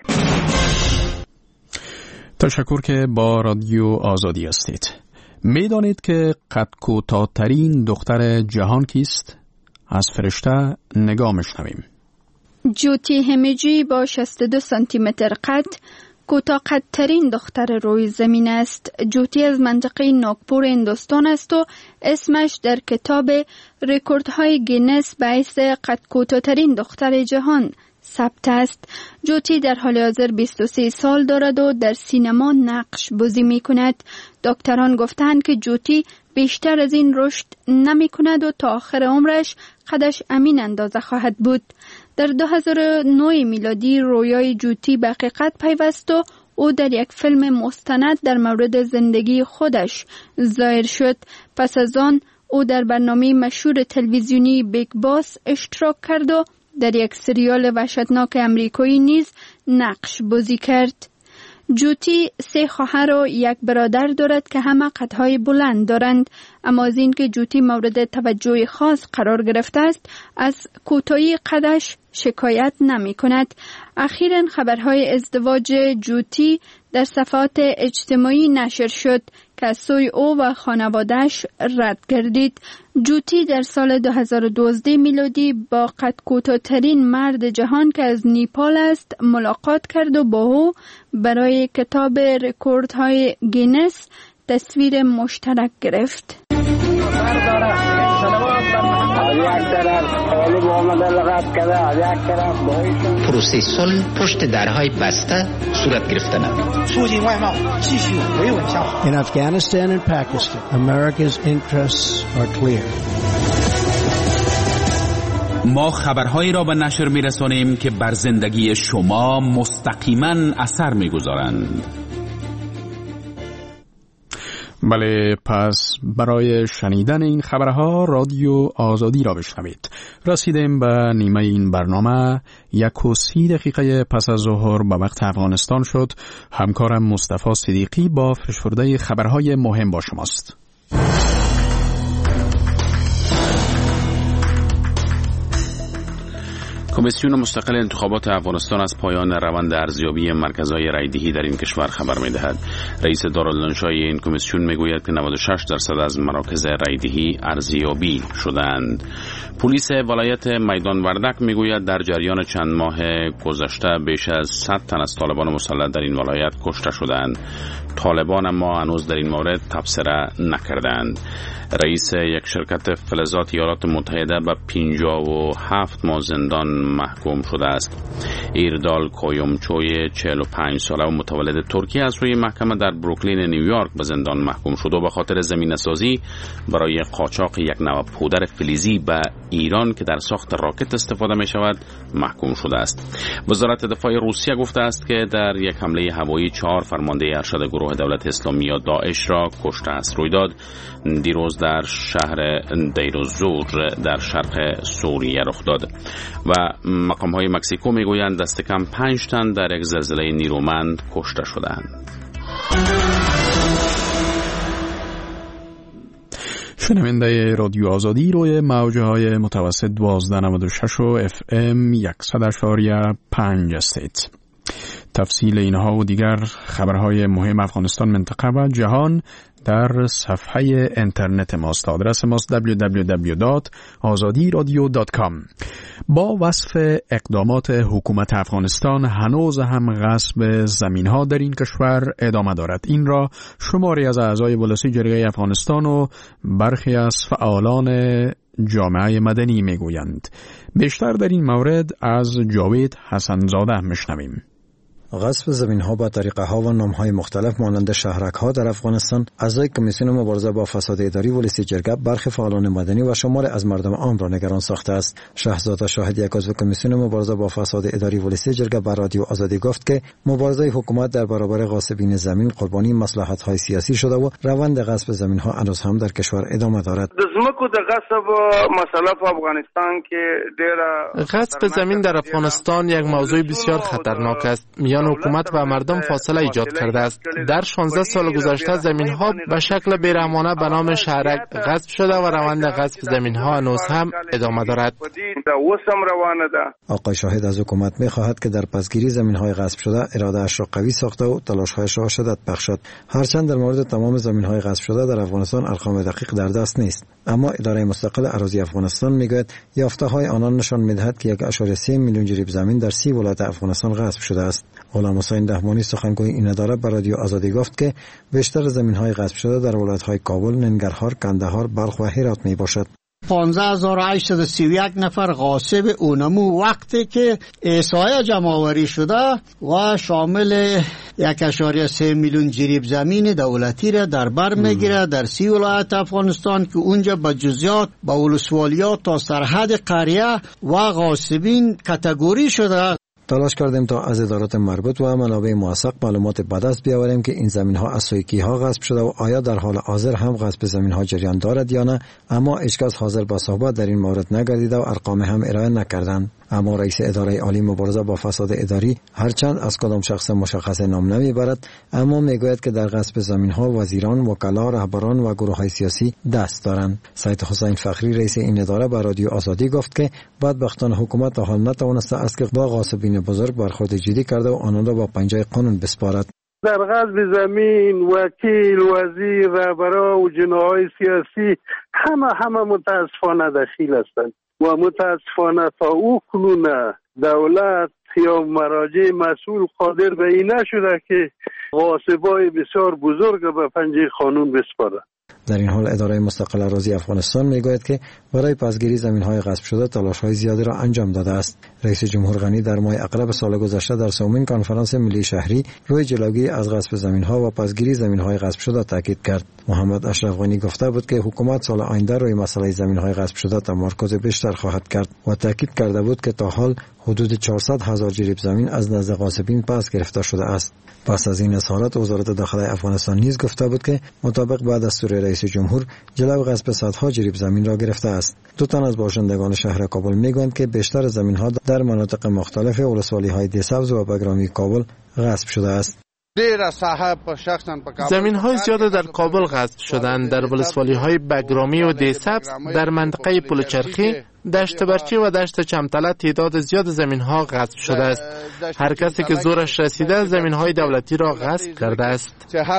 تشکر که با رادیو آزادی هستید. میدانید که قد کوتاه‌ترین دختر جهان کیست؟ از فرشته نگاه میشنویم. جوتی همیجی با 62 سانتی متر قد کوتاه‌قدترین دختر روی زمین است. جوتی از منطقه ناگپور هندوستان است و اسمش در کتاب رکوردهای گینس به حیث قد کوتاه‌ترین دختر جهان ثبت است. جوتی در حال حاضر 23 سال دارد و در سینما نقش بازی می کند. دکتران گفتند که جوتی بیشتر از این رشد نمی کند و تا آخر عمرش قدش امین اندازه خواهد بود. در 2009 میلادی رویای جوتی به حقیقت پیوست و او در یک فیلم مستند در مورد زندگی خودش ظاهر شد. پس از آن او در برنامه مشهور تلویزیونی بیگ باس اشتراک کرد و در یک سریال وحشتناک امریکایی نیز نقش بازی کرد. جوتی 3 خواهر و 1 برادر دارد که همه قدهای بلند دارند، اما از این که جوتی مورد توجه خاص قرار گرفته است از کوتاهی قدش شکایت نمی کند. اخیراً خبرهای ازدواج جوتی در صفحات اجتماعی نشر شد که از سوی او و خانواده‌اش رد گردید. جوتی در سال 2012 میلادی با قد کوتاه‌ترین مرد جهان که از نیپال است ملاقات کرد و با او برای کتاب رکوردهای گینس تصویر مشترک گرفت. از یک طرف طالب آمده لغت کرده، از یک طرف داعش. پروسه صلح پشت درهای بسته صورت گرفتن. In Afghanistan and Pakistan, America's interests are clear. ما خبرهایی را به نشر می‌رسانیم که بر زندگی شما مستقیما اثر می‌گذارند. بله، پس برای شنیدن این خبرها رادیو آزادی را بشنوید. رسیدیم به نیمه این برنامه. 1:30 دقیقه پس از ظهر به وقت افغانستان شد. همکارم مصطفی صدیقی با فشرده خبرهای مهم با شماست. کمیسیون مستقل انتخابات افغانستان از پایان روند ارزیابی مرکزهای رایدهی در این کشور خبر می‌دهد. رئیس دارالانشای این کمیسیون میگوید که 96% از مراکز رایدهی ارزیابی شدند. پلیس ولایت میدان وردک میگوید در جریان چند ماه گذشته بیش از 100 تن از طالبان مسلط در این ولایت کشته شدند. طالبان اما هنوز در این مورد تبصره نکردند. رئیس یک شرکت فلزات ایالات متحده به 57 ماه زندان محکوم شده است. ایردال کویومچوی 45 ساله و متولد ترکیه از روی محکمه در بروکلین نیویورک به زندان محکوم شد و به خاطر زمینه‌سازی برای قاچاق یک نوع پودر فلزی به ایران که در ساخت راکت استفاده می شود محکوم شده است. وزارت دفاع روسیه گفته است که در یک حمله هوایی 4 فرمانده ارشد گروه دولت اسلامی یا داعش را کشته است. رویداد دیروز در شهر دیروزور در شرق سوریه رخ داد و مقام‌های مکزیکو میگویند دست کم 5 تن در یک زلزله نیرومند کشته شدند. شنونده رادیو آزادی روی موج‌های متوسط 1296 و FM 100.5 هستید. تفصیل اینها و دیگر خبرهای مهم افغانستان، منطقه و جهان در صفحه اینترنت ماست. آدرس ماست www.azadiradio.com. با وصف اقدامات حکومت افغانستان هنوز هم غصب زمین‌ها در این کشور ادامه دارد. این را شماری از اعضای ولسی جرگه افغانستان و برخی از فعالان جامعه مدنی میگویند. بیشتر در این مورد از جاوید حسنزاده میشنویم. غصب زمین‌ها با طریقه‌ها و نام‌های مختلف مانند شهرک‌ها در افغانستان، اعضای کمیسیون مبارزه با فساد اداری ولسی جرگه برخی فعالان مدنی و شمار از مردم عام را نگران ساخته است. شهزاده شاهد، یک عضو کمیسیون مبارزه با فساد اداری ولسی جرگه، به رادیو آزادی گفت که مبارزه حکومت در برابر غاصبین زمین قربانی مصلحت‌های سیاسی شده و روند غصب زمین‌ها هنوز هم در کشور ادامه دارد. غصب زمین در افغانستان یک موضوع بسیار خطرناک است. حکومت و مردم فاصله ایجاد کرده است. در 16 سال گذشته زمین‌ها به شکل بیرحمانه به نام شهرک غصب شده و روند غصب زمین‌ها هنوز هم ادامه دارد. آقای شاهد از حکومت می‌خواهد که در پسگیری زمین‌های غصب شده اراده‌اش را قوی ساخته و تلاش‌هایش را شدت بخشد. هرچند در مورد تمام زمین‌های غصب شده در افغانستان ارقام دقیق در دست نیست، اما اداره مستقل اراضی افغانستان می‌گوید یافته‌های آنان نشان می‌دهد که 1.3 میلیون جریب زمین در 30 ولایت افغانستان غصب شده است. غلام حسین دهمانی سخنگوی این اداره به رادیو آزادی گفت که بیشتر زمین‌های غصب شده در ولایت‌های کابل، ننگرهار، کندهار، بلخ و هرات میباشد. 15831 نفر غاصب اونمو وقتی که احصایه جمع‌آوری شده و شامل 1.3 میلیون جریب زمین دولتی را در بر میگیره در 30 ولایت افغانستان که اونجا با جزئیات با ولسوالیات تا سرحد قریه و غاصبین کاتگوری شده. تلاش کردیم تا از ادارات مربوط و منابع موثق معلومات به دست بیاوریم که این زمین‌ها از سوی کی‌ها غصب شده و آیا در حال حاضر هم غصب زمین‌ها جریان دارد یا نه، اما هیچکس حاضر به صحبت در این مورد نگردیده و ارقام هم ارائه نکردند. اما رئیس اداره عالی مبارزه با فساد اداری هرچند از کدام شخص مشخص نام نمیبرد، اما میگوید که در غصب زمین‌ها وزیران، وکلا، رهبران و گروه‌های سیاسی دست دارند. سید حسین فخری رئیس این اداره به رادیو آزادی گفت که بدبختانه حکومت تا حال نتوانسته است که با غاصبین بزرگ برخورد جدی کرده و آنان را با پنجه قانون بسپارد. در غصب زمین وکیل، وزیر، رهبران و جناح‌های سیاسی همه متاسفانه دخیل هستند و متاسفانه تا او کنون دولت یا مراجع مسئول قادر به این نشده که غاصبای بسیار بزرگ به پنجه قانون بسپارد. در این حال اداره مستقل اراضی افغانستان میگوید که برای پسگیری زمین‌های غصب شده تلاش‌های زیادی را انجام داده است. رئیس جمهور غنی در ماه اغرب سال گذشته در سومین کنفرانس ملی شهری روی جلوگیری از غصب زمین‌ها و پسگیری زمین‌های غصب شده تاکید کرد. محمد اشرف غنی گفته بود که حکومت سال آینده روی مسئله زمین‌های غصب شده تمرکز بیشتر خواهد کرد و تاکید کرده بود که تا حال حدود 400,000 جریب زمین از نزد غاصبین پس گرفته شده است. پس از این اظهارات وزارت داخلی افغانستان نیز گفته بود که مطابق با دستور رئیس جمهور جلو غصب صدها جریب زمین را گرفته است. دو تن از باشندگان شهر کابل میگویند که بیشتر زمین‌ها در مناطق مختلف ولسوالی‌های دیسبز و بگرامی کابل غصب شده است. زمین‌های زیاد در کابل غصب شدند. در ولسوالی‌های بگرامی و دیسبز، در منطقه پلچرخی، دشت برچی و دشت چمتله تعداد زیاد زمین‌ها غصب شده است. هر کسی که زورش رسیده زمین‌های دولتی را غصب کرده است.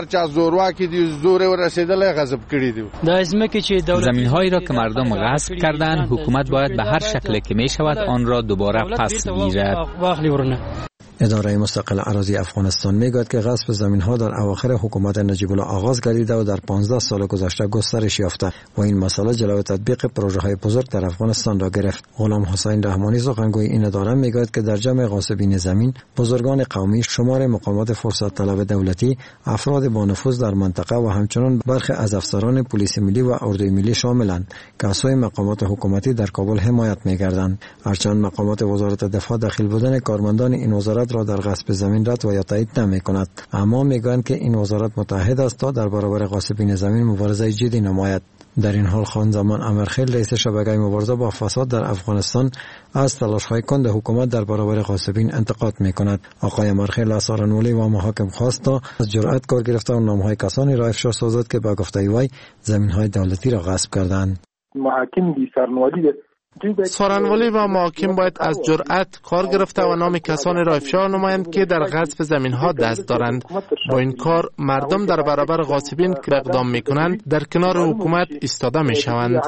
زمین‌هایی را که مردم غصب کردند، حکومت باید به هر شکلی که می‌شود آن را دوباره پس گیرد. اداره مستقل اراضی افغانستان میگوید که غصب زمین‌ها در اواخر حکومت نجیب الله آغاز گردیده و در 15 سال گذشته گسترش یافته و این مسئله جلوی تطبیق پروژه‌های بزرگ در افغانستان را گرفت. غلام حسین رحمانی سخنگوی این اداره میگوید که در جمع غاصبین زمین بزرگان قومی، شمار مقامات فرصت طلب دولتی، افراد با نفوذ در منطقه و همچنین برخی از افسران پلیس ملی و اردوی ملی شاملند که از سوی مقامات حکومتی در کابل حمایت می‌گردند. هرچند مقامات وزارت دفاع دخیل بودن کارمندان این وزارت را در غصب زمین رد و یا تایید نمی‌کند، اما میگویند که این وزارت متحد است تا در برابر غاصبین زمین مبارزه جدی نماید. در این حال خان زمان امرخیل رئیس شبکه مبارزه با فساد در افغانستان از تلاش‌های کند حکومت در برابر غاصبین انتقاد می‌کند. آقای امرخیل از سارنولی و محاکم خواست تا از جرأت کار گرفته و نام‌های کسانی را افشا سازد که به گفته وی زمین‌های دولتی را غصب کردند. محاکم دی سارنولی سارنولی و محاکم باید از جرأت کار گرفته و نام کسانی را افشا نمایند که در غصب زمین‌ها دست دارند. با این کار مردم در برابر غاصبین که اقدام می‌کنند در کنار حکومت ایستاده می‌شوند.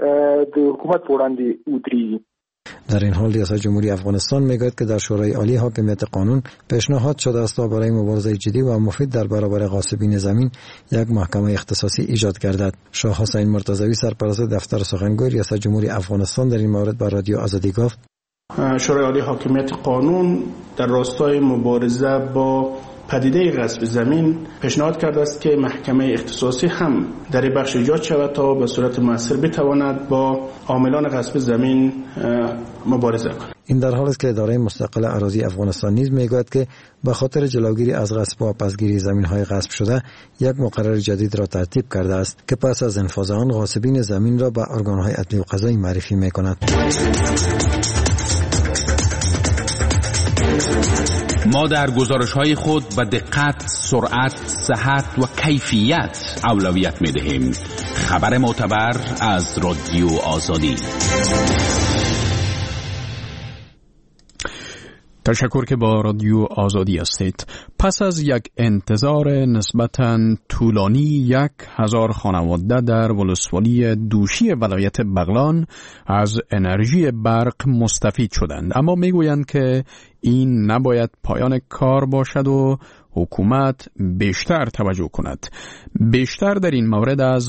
در این حال ریاست جمهوری افغانستان میگوید که در شورای عالی حاکمیت قانون پیشنهاد شده است تا برای مبارزه جدی و مفید در برابر غاصبین زمین یک محکمه اختصاصی ایجاد گردد. شاه حسین مرتضوی سرپرست دفتر سخنگوی ریاست جمهوری افغانستان در این مورد به رادیو آزادی گفت: شورای عالی حاکمیت قانون در راستای مبارزه با پدیده غصب زمین پیشنهاد کرده است که محکمه اختصاصی هم در این بخش ایجاد شود تا به صورت مؤثر بتواند با عاملان غصب زمین مبارزه کند. این در حالی است که اداره مستقل اراضی افغانستان نیز میگوید که به خاطر جلوگیری از غصب و پسگیری زمین‌های غصب شده یک مقرر جدید را ترتیب کرده است که پس از انفاذ آن غاصبین زمین را به ارگان‌های عدلی و قضایی معرفی می‌کند. ما در گزارش‌های خود به دقت، سرعت، صحت و کیفیت اولویت می‌دهیم. خبر معتبر از رادیو آزادی. تشکر که با رادیو آزادی هستید. پس از یک انتظار نسبتاً طولانی 1000 خانواده در ولسوالی دوشی ولایت بغلان از انرژی برق مستفید شدند، اما میگویند که این نباید پایان کار باشد و حکومت بیشتر توجه کند. بیشتر در این مورد از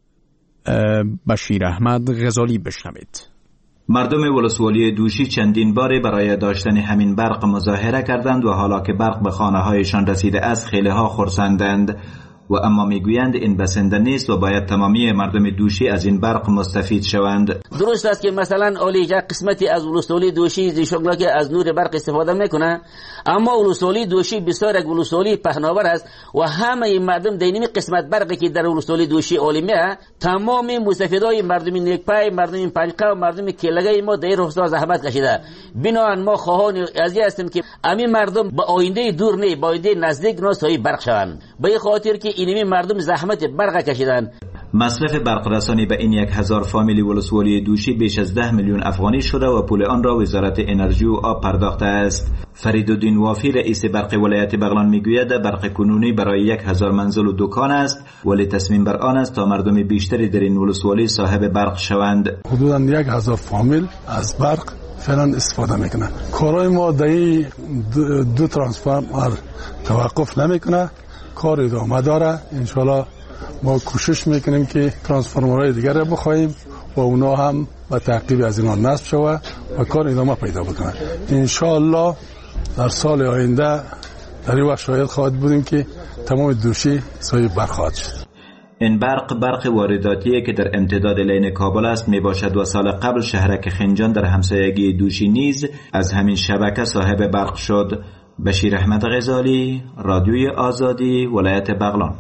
بشیر احمد غزالی بشنوید. مردم ولسوالی دوشی چندین بار برای داشتن همین برق مظاهره کردند و حالا که برق به خانه هایشان رسیده است خیلی ها خرسندند و اما میگویند این بسنده نیست و باید تمامی مردم دوشی از این برق مستفید شوند. درست است که مثلا اولی یک قسمتی از ولسوالی دوشی دیشون که از نور برق استفاده میکنه، اما ولسوالی دوشی بسیار یک ولسوالی پهناور است و همه مردم دینمی قسمت برقی که در ولسوالی دوشی عالمیه تمام مستفیدای مردم نیکپای، مردم پنجقه و مردم کلگی ما در راستا زحمت کشیده. بنابراین ما خواهان از این هستیم که همین مردم با آینده دور نه با آینده نزدیک ناسایی برق شوند، به خاطر که اینمی مردم زحمت برق کشیدن. مصرف برق رسانی به این 1000 فامیلی ولسوالی دوشی بیش از 10 میلیون افغانی شده و پول آن را وزارت انرژی و آب پرداخته است. فریدالدین وافی رئیس برق ولایت بغلان میگوید برق کنونی برای 1000 منزل و دکان است، ولی تصمیم بر آن است تا مردم بیشتری در این ولسوالی صاحب برق شوند. حدوداً 1000 فامیل از برق فعلا استفاده میکنه. کارهای ما در دو ترانسفورمر توقف نمیکنه، کار ادامه داره. انشالله ما کوشش میکنیم که ترانسفورمرهای دیگر را بخواهیم و اونا هم به تعقیب از اینا نصب شود و کار ادامه پیدا بکنه. انشاءالله در سال آینده در این وقت شاید خواهد بودیم که تمام دوشی صاحب برق خواهد شد. این برق وارداتیه که در امتداد لین کابل است می باشد و سال قبل شهرک خنجان در همسایگی دوشی نیز از همین شبکه صاحب برق شد. بشیر احمد غزالی، رادیوی آزادی، ولایت بغلان.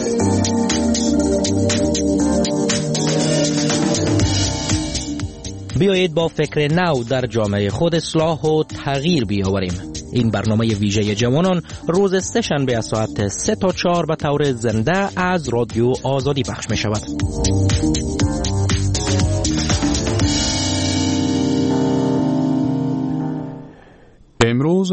بیایید با فکر نو در جامعه خود اصلاح و تغییر بیاوریم. این برنامه ویژه جوانان روز سه‌شنبه از ساعت 3 تا 4 به طور زنده از رادیو آزادی پخش می شود. امروز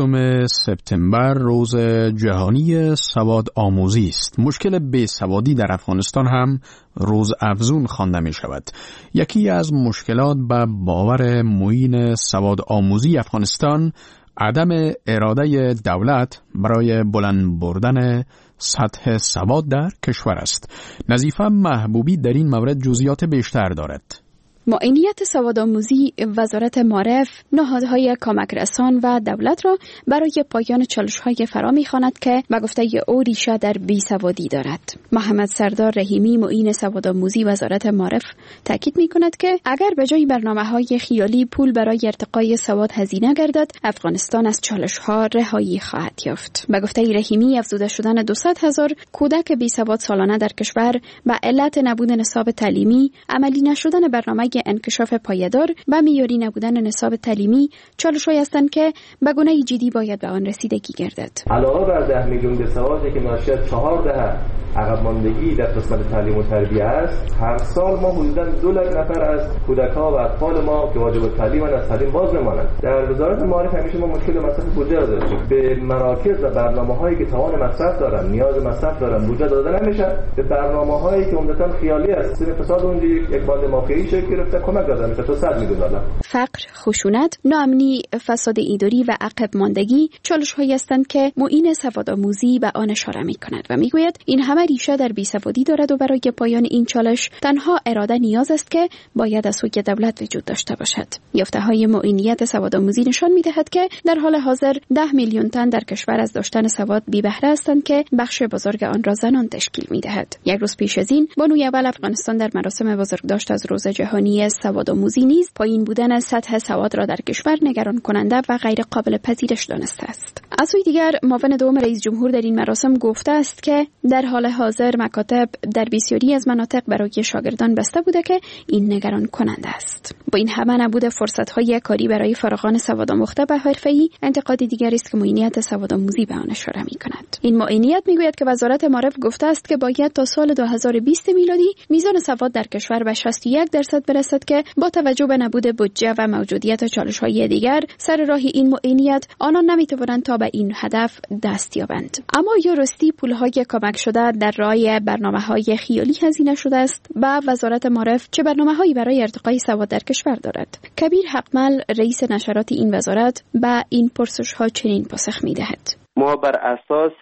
8 سپتامبر روز جهانی سواد آموزی است. مشکل بیسوادی در افغانستان هم روز افزون خوانده می شود. یکی از مشکلات به باور معین سواد آموزی افغانستان عدم اراده دولت برای بلند بردن سطح سواد در کشور است. نظیفه محبوبی در این مورد جزئیات بیشتر دارد. معینیت سوادآموزی وزارت معارف نهادهای کمک رسان و دولت را برای پایان چالش‌های فرا می‌خواند که به گفته او ریشه در بیسوادی دارد. محمد سردار رحیمی معین سوادآموزی وزارت معارف تاکید می‌کند که اگر به جای برنامه‌های خیالی پول برای ارتقای سواد هزینه گردد، افغانستان از چالش‌ها رهایی خواهد یافت. به گفته رحیمی افزوده شدن 200,000 کودک بیسواد سالانه در کشور به علت نبود نصاب تعلیمی، عملی نشدن برنامه انکشاف پایدار و معیاری نبودن نصاب تعلیمی چالش‌هایی هستند که به گونه جدی باید به آن رسیدگی گردد. علاوه بر 10 میلیون بیسوادی که ناشی از 4 دهه عقب ماندگی در قسمت تعلیم و تربیت است، هر سال ما حدوداً 2 لک نفر از کودک‌ها و اطفال ما که واجب التعلیم از تعلیم باز می‌مانند. در وزارت معارف همیشه ما مشکل مصرف بودجه را داشتیم. به مراکز و برنامه‌هایی که توان مصرف دارن، نیاز مصرف دارن، بودجه داده نمیشه. به برنامه‌هایی که عمدتاً خیالی است، فساد اونجا یک باند مافیایی شکل گرفته کمک دادن میشه تا 100 میلیون دلار. فقر، خشونت، ناامنی، فساد اداری و عقب ماندگی چالش‌هایی هستند که معین سوادآموزی به آن اشاره می‌کند و می‌گوید این همه ریشه در بیسوادی دارد و برای پایان این چالش تنها اراده نیاز است که باید از سوی دولت وجود داشته باشد. یافته‌های معینیت سوادآموزی نشان می‌دهد که در حال حاضر 10 میلیون تن در کشور از داشتن سواد بی بهره هستند که بخش بزرگ آن را زنان تشکیل می‌دهد. یک روز پیش از این بانوی اول افغانستان در مراسم بزرگداشت از روز جهانی سوادآموزی نیز پایین بودن سطح سواد را در کشور نگران کننده و غیر قابل پذیرش دانسته است. از سوی دیگر معاون دوم رئیس جمهور در این مراسم گفته است که در حال حاضر مکاتب در بسیاری از مناطق برای شاگردان بسته بوده که این نگران کننده است. با این همه نبود فرصت‌های کاری برای فارغان سوادآموخته به حرفه‌ای انتقاد دیگری است که معینیت سوادآموزی به آن اشاره می‌کند. این معینیت می‌گوید که وزارت معارف گفته است که باید تا سال 2020 میلادی میزان سواد در کشور به 61% برسد که با توجه به نبود بودجه و موجودیت چالش‌های دیگر سر راه این معینیت آنان نمی‌توانند تا به این هدف دست یابند. اما یا راستی پول‌های کمک شده در راه برنامه‌های خیالی هزینه شده است و وزارت معارف چه برنامه‌هایی برای ارتقای سواد در کشور دارد؟ کبیر حقمل رئیس نشرات این وزارت به این پرسش‌ها چنین پاسخ می‌دهد: ما بر اساس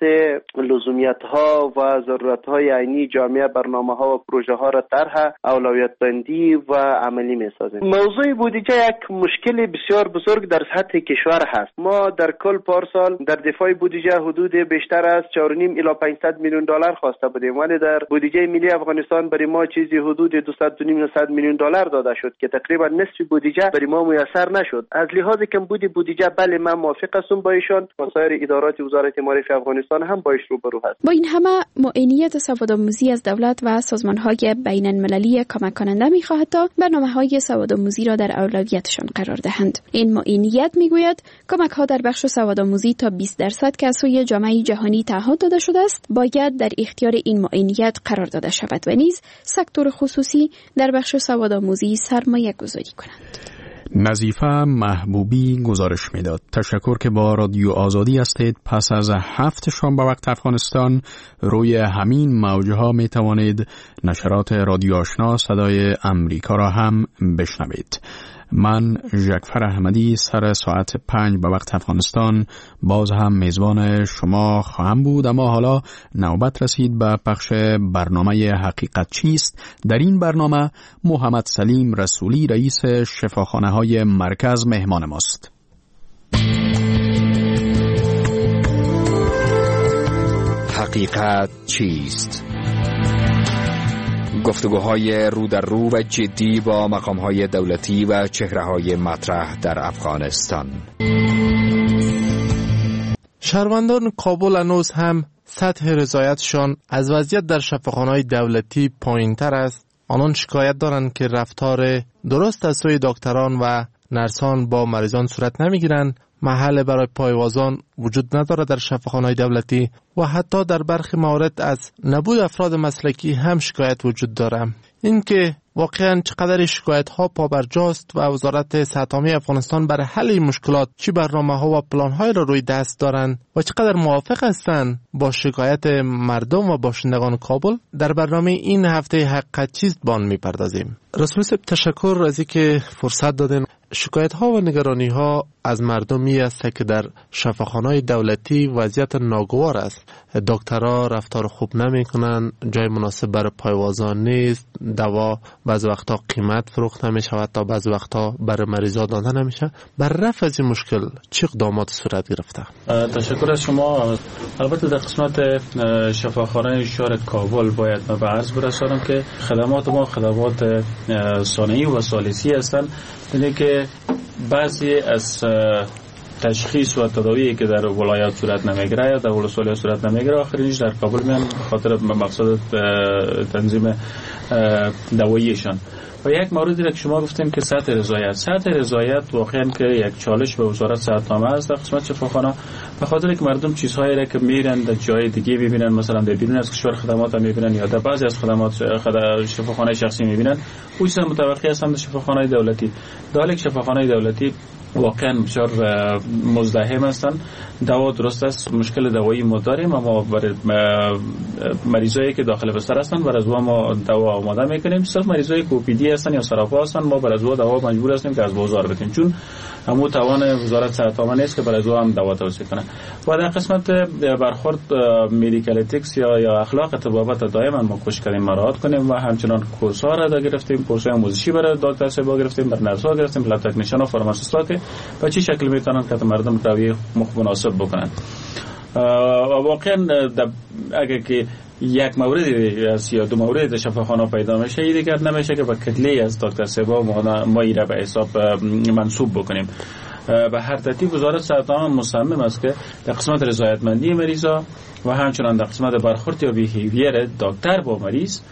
لزومیت‌ها و ضرورت‌های عینی جامعه برنامه‌ها و پروژه‌ها را طرح اولویت بندی و عملی می‌سازیم. موضوع بودجه یک مشکل بسیار بزرگ در سطح کشور هست. ما در کل پارسال در دفاع بودجه حدود بیشتر از 4.5 الی 500 میلیون دلار خواسته بودیم، ولی در بودجه ملی افغانستان برای ما چیزی حدود 200 میلیون دلار داده شد که تقریبا نصف بودجه برای ما میسر نشد. از لحاظ کمبود بودجه بله من موافق هستم با ایشان و سایر ادارات وزارت معارف افغانستان هم باش روبرو هست. با این همه معینیت سوادآموزی از دولت و سازمان‌های بین‌المللی کمک کننده می‌خواهد تا برنامه‌های سوادآموزی را در اولویتشان قرار دهند. این معینیت می‌گوید کمک‌ها در بخش سوادآموزی تا 20% که از سوی جامعه جهانی تعهد داده شده است باید در اختیار این معینیت قرار داده شود و نیز سکتور خصوصی در بخش سوادآموزی سرمایه‌گذاری کنند. نظیفه محبوبی گزارش میداد. تشکر که با رادیو آزادی هستید. پس از 7 شام به وقت افغانستان روی همین موجها می توانید نشرات رادیو آشنا صدای امریکا را هم بشنوید. من ژکفر احمدی سر ساعت 5 به وقت افغانستان باز هم میزبان شما خواهم بود، اما حالا نوبت رسید به پخش برنامه حقیقت چیست. در این برنامه محمد سلیم رسولی رئیس شفاخانه‌های مرکز مهمان ماست. حقیقت چیست؟ گفتگوهای رو در رو و جدی با مقامهای دولتی و چهره‌های مطرح در افغانستان. شهروندان کابل هنوز هم سطح رضایتشان از وضعیت در شفاخانه‌های دولتی پایین‌تر است. آنان شکایت دارند که رفتار درست از سوی دکتران و نرسان با مریضان صورت نمی‌گیرند، محل برای پایوازان وجود ندارد در شفاخانه‌های دولتی و حتی در برخی موارد از نبود افراد مسلکی هم شکایت وجود دارد. اینکه واقعاً چقدر شکایت ها پابرجاست و وزارت صحت عامه افغانستان برای حل این مشکلات چی برنامه ها و پلان های را روی دست دارند و چقدر موافق هستند با شکایت مردم و باشندگان کابل، در برنامه این هفته حقیقت چیست به آن میپردازیم. رسول صاحب تشکر از اینکه فرصت دادین. شکایت ها و نگرانی ها از مردمی است که در شفاخانه‌های دولتی وضعیت ناگوار است. دکترها رفتار خوب نمی‌کنند، جای مناسب برای پایوازان نیست، دوا بعض وقتا قیمت فروخته نمیشه و تا بعض وقتا برای مریضا داده نمیشه. بر رفع از این مشکل چه اقدامات صورت گرفته؟ تشکر از شما. البته در قسمت شفاخانه شهر کابل باید من به عرض برسانم که خدمات ما خدمات ثانوی و ثالثی هستند، یعنی که بعضی از تشخیص و تداویی که در ولایات صورت نمیگیره یا در ولسوالیات صورت نمیگیره آخرینش در کابل میان به خاطر مقصد تنظیم دواییشان. و یک موردی که شما گفتیم که سطح رضایت واقعا که یک چالش به وزارت صحت عامه است در قسمت شفاخانه، به خاطر که مردم چیزهایی را که میرن در جای دیگه ببینن، مثلا در بیرون از کشور خدمات میبینن یا در بعضی از خدمات شفاخانه شخصی میبینن، او چیزا متوقع هستند در شفاخانه دولتی. در حالی که شفاخانه دولتی واقعا بسیار مزدحم هستند. دوا درست است، مشکل دوایی ما داریم، اما برای مریضایی که داخل بستر هستند برای از ما دوا آماده میکنیم. صرف مریضایی کوپیدی هستند یا سراپا هستند ما برای از دوا مجبور هستیم که از بازار بخریم، چون همون توان وزارت صحت عامه نیست که برای از هم دوا توصیه کنه. و در قسمت برخورد مدیکال اتیکس یا اخلاق طبابت دائما ما کوشش کردیم مراعات کنیم و همچنان کورس ها را گرفتیم، کورس های آموزشی برای دکتر صاحب گرفتیم، برای نرس ها گرفتیم، لب تکنیشیان و فارماسیست ها که به چه شکل میتونن که مردم روی مناسب بکنن. و واقعا اگر که یک مورد یا دو مورد شفاخانه پیدا میشه، این دیگر نمیشه که با کتله از دکتر صاحب ما ایره به حساب منسوب بکنیم. به هر ترتیب وزارت صحت عامه مصمم است که در قسمت رضایتمندی مریضا و همچنان در قسمت برخورد یا بیهیویر دکتر با مریض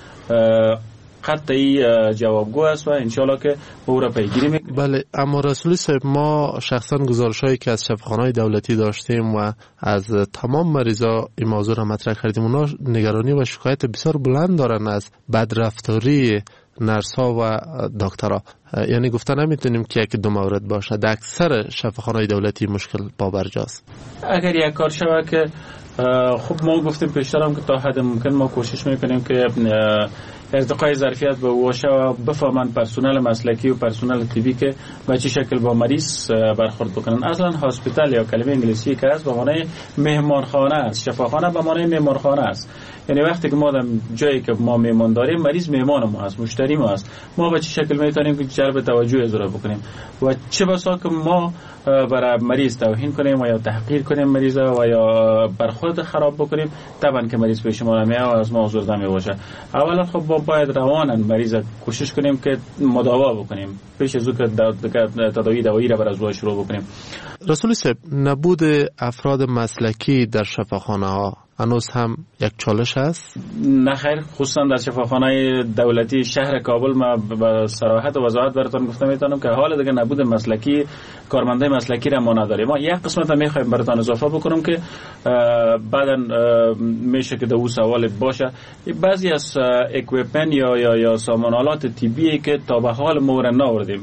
قطعی جوابگو است و انشالله که او را پیگیری میکنیم. بله، اما رسولی صاحب ما شخصا گزارش‌هایی که از شفاخانه‌های دولتی داشتیم و از تمام مریضا این موضوع را مطرح کردیم، اونا نگرانی و شکایت بسیار بلند دارن از بدرفتاری نرس‌ها و دکترها. یعنی گفته نمیتونیم که یک دو مورد باشه، در اکثر شفاخانه‌های دولتی مشکل پابرجاست. اگر یک کار شود که خب ما گفتیم پیشترم که تا حد ممکن ما کوشش میکنیم که ارتقای ظرفیت به واشه و بفهمن پرسنل مسلکی و پرسنل طبی که به چه شکل با مریض برخورد بکنن. اصلا هاسپیتال یا کلمه انگلیسی که است به معنای مهمانخانه است، شفاخانه به معنای مهمانخانه است. یعنی وقتی که ما در جایی که ما مهمان داریم، مریض مهمان ما است، مشتری ما است، ما به چه شکل میتونیم که جلب توجه از او بکنیم و چه بسا که ما برای مریض توهین کنیم و یا تحقیر کنیم مریض و یا برخورد خراب بکنیم، طبعا که مریض پیش ما نمیاد و از ما آزرده میباشه. اولا خب باید رواناً مریض کوشش کنیم که مداوا بکنیم پیش از که تداوی را برای از شروع بکنیم. رسولی صاحب، نبود افراد مسلکی در شفاخانه ها هنوز هم یک چالش است؟ نه خیر، خصوصا در شفاخانه دولتی شهر کابل ما با صراحت و وضاحت براتون گفته میتونم که حال دیگه نبود مسلکی، کارمندای مسلکی را ما نداریم. ما یک قسمت هم میخوایم براتون اضافه بکنم که بعدا میشه که دو سوال باشه. بعضی از اکویپمنت یا سامانالات طبی که تا به حال ما را ناوردیم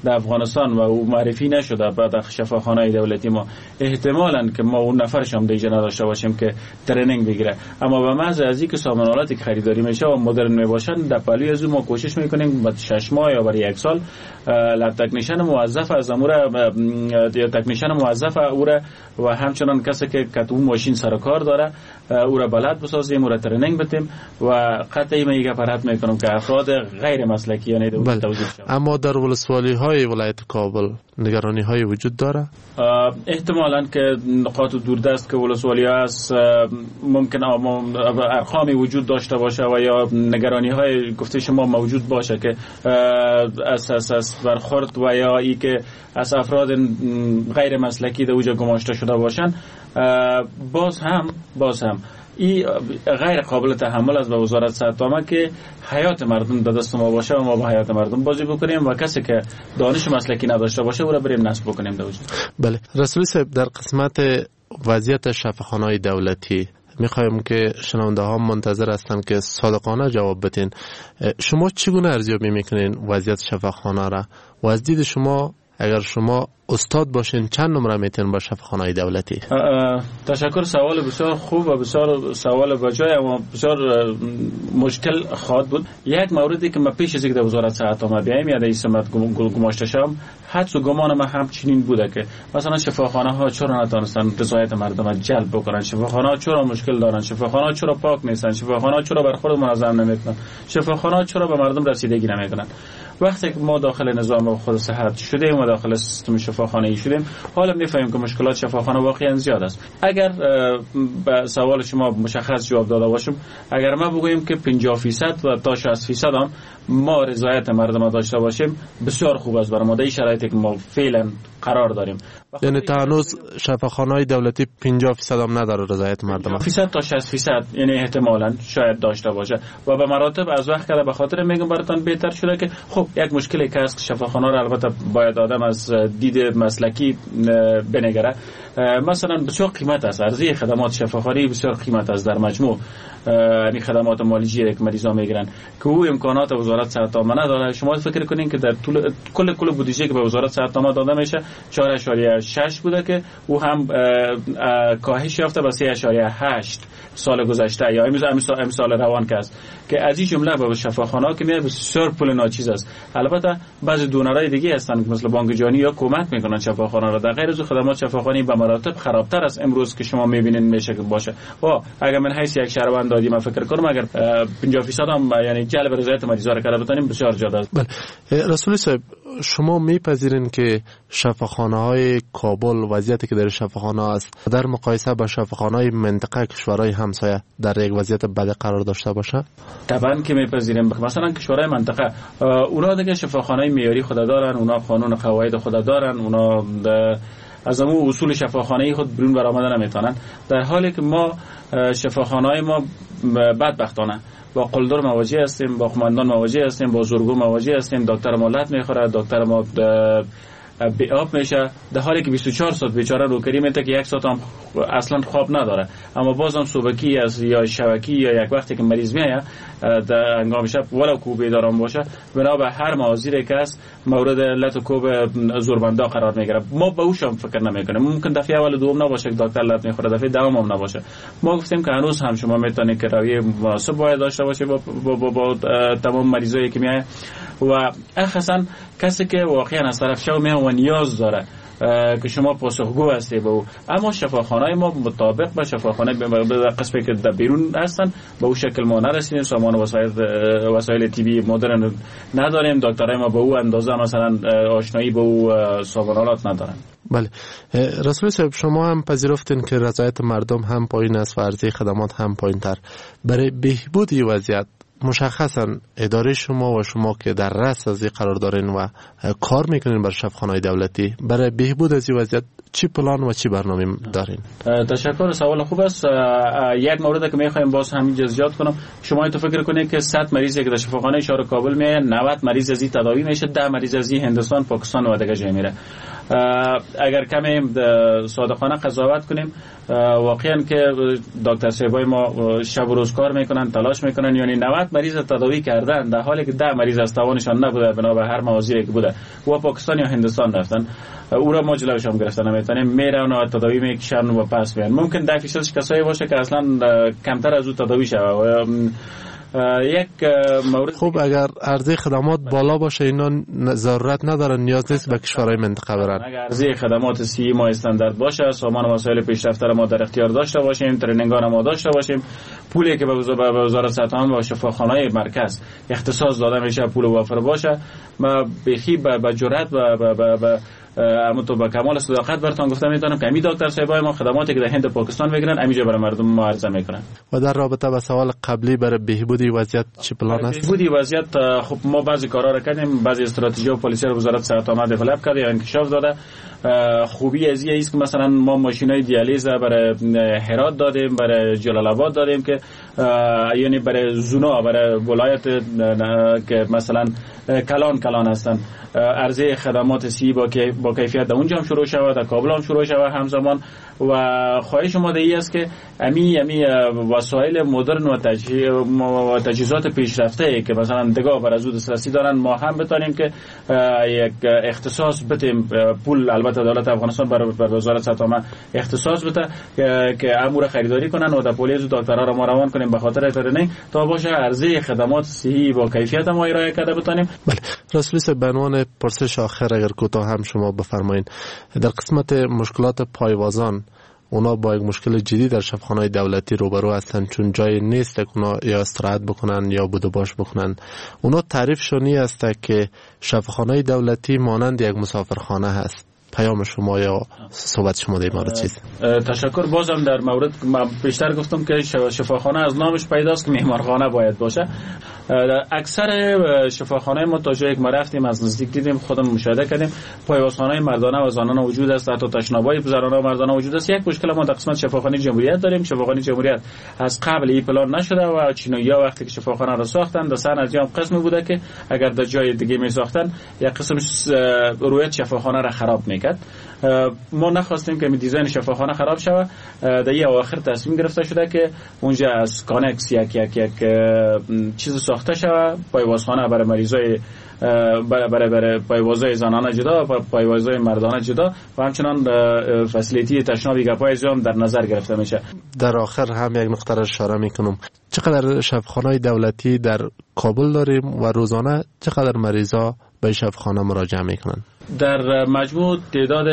در افغانستان و او معرفی نشده بعد شفاخانه دولتی ما، احتمالاً که ما اون نفرش هم دیگه نداشته باشیم که ترنینگ بگیره. اما به محض از اینکه سامانالاتی که خریداری میشه و مدرن میباشن، در پهلوی از ما کوشش میکنیم بعد 6 ماه یا برای 1 سال تکنیشن موظف از امور یا تکنیشن موظف او و همچنان کسی که کتو ماشین سر کار داره او را بلد بسازیم، او را ترنینگ بدیم و قطعی میگه پرت میکنم که افراد غیر مسلکی یعنی توجیه شود. اما در ولسوالی های ولایت کابل نگرانی های وجود داره؟ احتمالاً که نقاط دوردست که ولسوالی ها هست ممکن ارقامی وجود داشته باشه و یا نگرانی های گفته شما موجود باشه که از برخورد و یا ای که از افراد غیر مسلکی در اوجا گماشته شده باشن. باز هم این غیر قابل تحمل است به وزارت صحت عامه که حیات مردم در دست ما باشه و ما با حیات مردم بازی بکنیم و کسی که دانش مسلکی نداشته باشه او را بریم نصب بکنیم در اوجا. بله رسولی صاحب، در قسمت وضعیت شفاخانه‌های دولتی میخوایم که شنونده ها منتظر هستن که صادقانه جواب بدین. شما چگونه ارزیابی میکنین وضعیت شفاخانه را و از دید شما اگر شما استاد باشین چند نمره میتین با شفاخانه‌های دولتی؟ تشکر، سوال بسیار خوب و بسیار سوال بجای اما بسیار مشکل خواهد بود. یک موردی که من پیش از اینکه در وزارت صحت عامه بیایم یا در این سمت گماشته شدم، حدس و گمان من همچنین بوده که مثلا شفاخانه‌ها چرا نتونستن رضایت مردم را جلب بکنن، شفاخانه‌ها چرا مشکل دارن، شفاخانه‌ها چرا پاک نیستن، شفاخانه‌ها چرا برخورد منظم نمیکنن، شفاخانه‌ها چرا به مردم رسیدگی نمیکنن. وقتی که ما داخل نظام خود صحت شدیم و داخل سیستم شفاخانه‌ای شدیم، حالا می‌فهمیم که مشکلات شفاخانه واقعا زیاد است. اگر به سوال شما مشخص جواب داده باشم، اگر ما بگوییم که 50% و تا 60% هم ما رضایت مردم داشته باشیم، بسیار خوب است برای ما در شرایطی که ما فعلا قرار داریم. یعنی تا هنوز شفاخانه‌های دولتی 50% هم نداره رضایت مردم. 50% تا 60% یعنی احتمالاً شاید داشته باشه و به مراتب از وقت که به خاطر میگم براتون بهتر شده که خب یک مشکلی که از شفاخانه را البته باید آدم از دید مسلکی بنگره. مثلا بسیار قیمت است، عرضه خدمات شفاخانه‌ای بسیار قیمت است در مجموع، یعنی خدمات مالیجی که مریضا میگیرن که او امکانات وزارت صحت عامه نداره. شما فکر کنین که در طول کل بودجه که به وزارت صحت عامه داده میشه 4.6 بوده که او هم کاهش یافته به 3.8 سال گذشته یا امسال روان که است که از این جمله به شفاخانه‌ها که میاد بسیار پول ناچیز است. البته بعضی دونرای دیگه هستن که مثل بانک جهانی یا کمک میکنن شفاخانه را. در غیر از خدمات شفاخانه‌ای به مراتب خرابتر از امروز که شما میبینین میشه که باشه. اگر من حیث یک شهروند دادی من فکر کنم اگر 50% هم یعنی جلب رضایت مریضا را کرده بتونیم بسیار زیاد است. بله رسولی صاحب، شما میپذیرین که شفاخانه‌های کابل وضعیتی که در شفاخانه است در مقایسه با شفاخانه‌های منطقه کشورهای همسایه در یک وضعیت بد قرار داشته باشه؟ طبعا که میپذیریم. مثلا کشورهای منطقه اونا دیگه شفاخانه‌های معیاری خود دارن، اونا قانون قواعد خود دارن، اونا از همون اصول شفاخانه‌ای خود بیرون برآمدن نمیتونن، در حالی که ما شفاخانه‌های ما بدبختانه با قلدر مواجه هستیم، با قماندان مواجه هستیم، با زورگو مواجه هستیم. دکتر ما لط میخوره، دکتر ما بی آب میشه، در حالی که 24 ساعت بیچاره روکری میته که 1 ساعت هم اصلا خواب نداره، اما بازم صبحی یا شبکی یا یک وقتی که مریض میایه در هنگام شب ولو کو بیدارم باشه، بنا به هر معاذیری که است مورد لط و کوب زوربندا قرار میگیره. ما به اوش هم فکر نمیکنیم. ممکن دفعه اول دوم نباشه که دکتر لط میخوره، دفعه دوم هم نباشه. ما گفتیم که هنوز هم شما میتونید که رویه مناسب باید داشته باشه با تمام مریضایی که میایه و اخصا کسی که واقعا از طرف شما میاد و نیاز داره که شما پاسخگو هستی به او. اما شفاخانه‌های ما مطابق با شفاخانه به قسمی که در بیرون هستن به او شکل ما نرسیدیم. سامان وسایل طبی مدرن نداریم، دکترای ما به او اندازه مثلا آشنایی به او سامانالات ندارن. بله رسول صاحب، شما هم پذیرفتین که رضایت مردم هم پایین است و عرضه خدمات هم پایین تر. برای بهبود این وضعیت مشخصا اداره شما و شما که در رأس از این قرار دارین و کار میکنین بر شفاخانه‌های دولتی، برای بهبود از این وضعیت چی پلان و چی برنامه دارین؟ تشکر، سوال خوب است. یک مورد که میخوایم باز همین جزئیات کنم. شما تو فکر کنید که 100 مریضی که در شفاخانه شهر کابل میاد 90 مریض از این تداوی میشه، 10 مریض از این هندوستان، پاکستان و دیگه جای میره. اگر کمی صادقانه قضاوت کنیم، واقعا که دکتر صاحبای ما شب و روز کار میکنن، تلاش میکنن، یعنی 90 مریض تداوی کردن در حالی که 10 مریض از توانشان نبوده بنا به هر موضوعی که بوده و پاکستان یا هندوستان رفتن، او را ما جلوش هم گرفتن نمیتونیم، میرن و تداوی میکشن و پس میان. ممکن 10% کسایی باشه که اصلا کمتر از او تداوی شوه. یک مورد خوب، اگر عرضه خدمات بالا باشه اینا ضرورت ندارن، نیاز نیست به کشورهای منطقه برن. اگر عرضه خدمات سی ما استاندارد باشه، سامان و وسایل پیشرفته ما در اختیار داشته باشیم، ترینینگان ما داشته باشیم، پولی که به وزارت صحت عامه و شفاخانه‌های مرکز اختصاص داده میشه پول وافر باشه، ما بخی به جرأت و اما تو با کمال صداقت براتون گفتم میتونم که امی دکتر صاحبای ما خدماتی که در هند پاکستان میگیرن امیجا برای مردم ما عرضه میکنن. و در رابطه با سوال قبلی برای بهبودی وضعیت چه پلان است؟ بهبودی وضعیت خب ما بعضی کارا را کردیم، بعضی استراتژی و پالیسی رو وزارت صحت عامه دیولپ کرده یا انکشاف داده. خوبی از این است که مثلا ما ماشینای دیالیز برای هرات دادیم، برای جلال آباد دادیم که یعنی برای زونا، برای ولایت که مثلا کلان هستن، عرضه خدمات سی با کیفیت در اونجا هم شروع شود، در کابل هم شروع شود همزمان. و خواهش ما ای است که امی وسایل مدرن و تجهیزات پیشرفته که مثلا دگاه بر از دسترسی دارن ما هم بتانیم که یک اختصاص بدیم، پول البته دولت افغانستان بر وزارت صحت عامه اختصاص بده که امور خریداری کنن و در پلیس و دکترها را ما روان کنیم به خاطر ترینینگ تا باشه عرضه خدمات صحی با کیفیت ما ارائه کرده بتانیم. بله، رسولی صاحب، به عنوان پرسش آخر اگر کوتاه هم شما بفرمایید، در قسمت مشکلات پایوازان اونا با یک مشکل جدی در شفاخانه‌های دولتی روبرو هستن، چون جای نیست که اونا یا استراحت بکنن یا بود و باش بکنن. اونا تعریف شونی است که شفاخانه‌های دولتی مانند یک مسافرخانه هست. پیام شما یا صحبت شما در مورد چیست؟ تشکر. بازم در مورد من بیشتر گفتم که شفاخانه از نامش پیداست که مهمانخانه باید باشه. اکثر شفاخانه ما تا جایی که ما رفتیم از نزدیک دیدیم، خودم مشاهده کردیم، پایوازخانه مردانه و زنانه وجود است، حتی تشنابای زنانه و مردانه وجود است. یک مشکل ما در قسمت شفاخانه جمهوریت داریم. شفاخانه جمهوریت از قبل این پلان نشده و چینویا وقتی که شفاخانه را ساختن در سن از جام قسمی بوده که اگر در جای دیگه می ساختن یک قسم رویت شفاخانه را خراب میکرد. ما نخواستیم که دیزاین شفاخانه خراب شود. در این اواخر تصمیم گرفته شده که اونجا از کانکس یک چیز ساخته شود، پایوازخانه برای مریضای برای پایوازای زنانه جدا و پایوازای مردانه جدا و همچنان فسیلیتی تشنابی گپای زیام در نظر گرفته میشه. در آخر هم یک نقطه را اشاره میکنم، چقدر شفاخانه‌های دولتی در کابل داریم و روزانه چقدر مریضا به شفاخانه مراجعه میکنن؟ در مجموع تعداد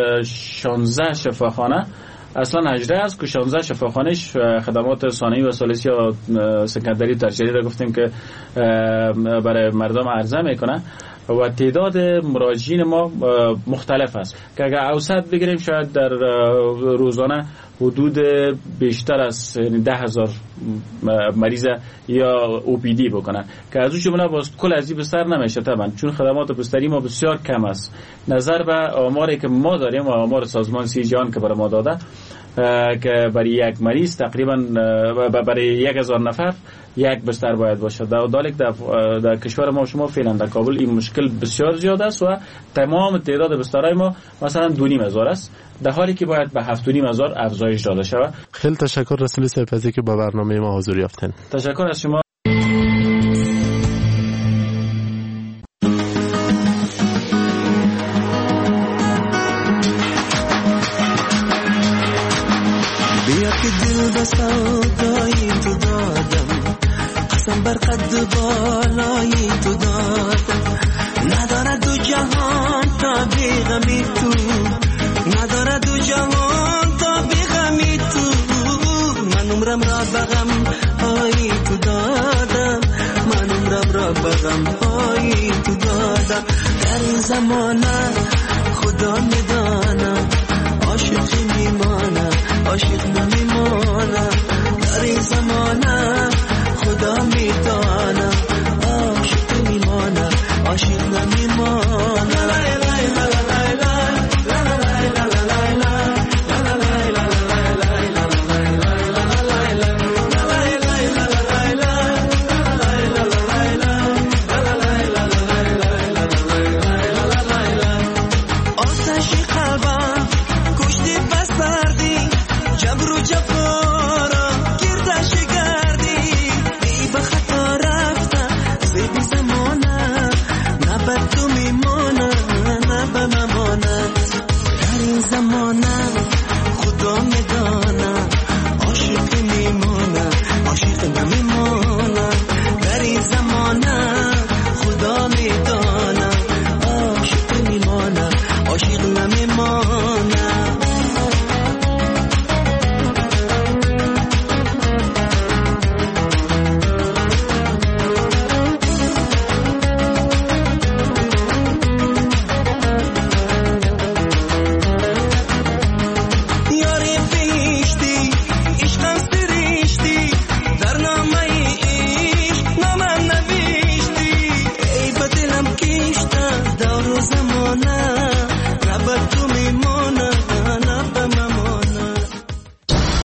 16 شفاخانه اصلا 18 است که 16 شفاخانهش خدمات ثانوی و ثالثی یا سکندری ترشیحی را گفتیم که برای مردم عرضه میکنه و تعداد مراجعین ما مختلف است که اگر اوسط بگیریم شاید در روزانه حدود بیشتر از 10,000 مریض یا OPD بکنن که از اون جمله باز کل از این بستر نمیشه طبعا، چون خدمات بستری ما بسیار کم است نظر به آماری که ما داریم و آمار سازمان سی جهان که برای ما داده که برای یک مریض تقریبا برای 1,000 نفر یک بستر باید باشه. در کشور ما شما فعلا در کابل این مشکل بسیار زیاد است و تمام تعداد بسترهای ما مثلا 2,500 است، در حالی که باید به 7,500 افزایش داده شود. خیلی تشکر رسولی صاحب که با برنامه ما حضور یافتین. تشکر از شما. بیا که دل به سودایی تو دادم، قسم بر قد بالایی تو دادم، نداره دو جهان تا بیغمی تو، نداره دو جهان تا بیغمی تو، من عمرم را بغم هایی تو دادم، من عمرم را بغم هایی تو دادم، در این زمانه خدا میدانم عاشقی میمانم، عاشق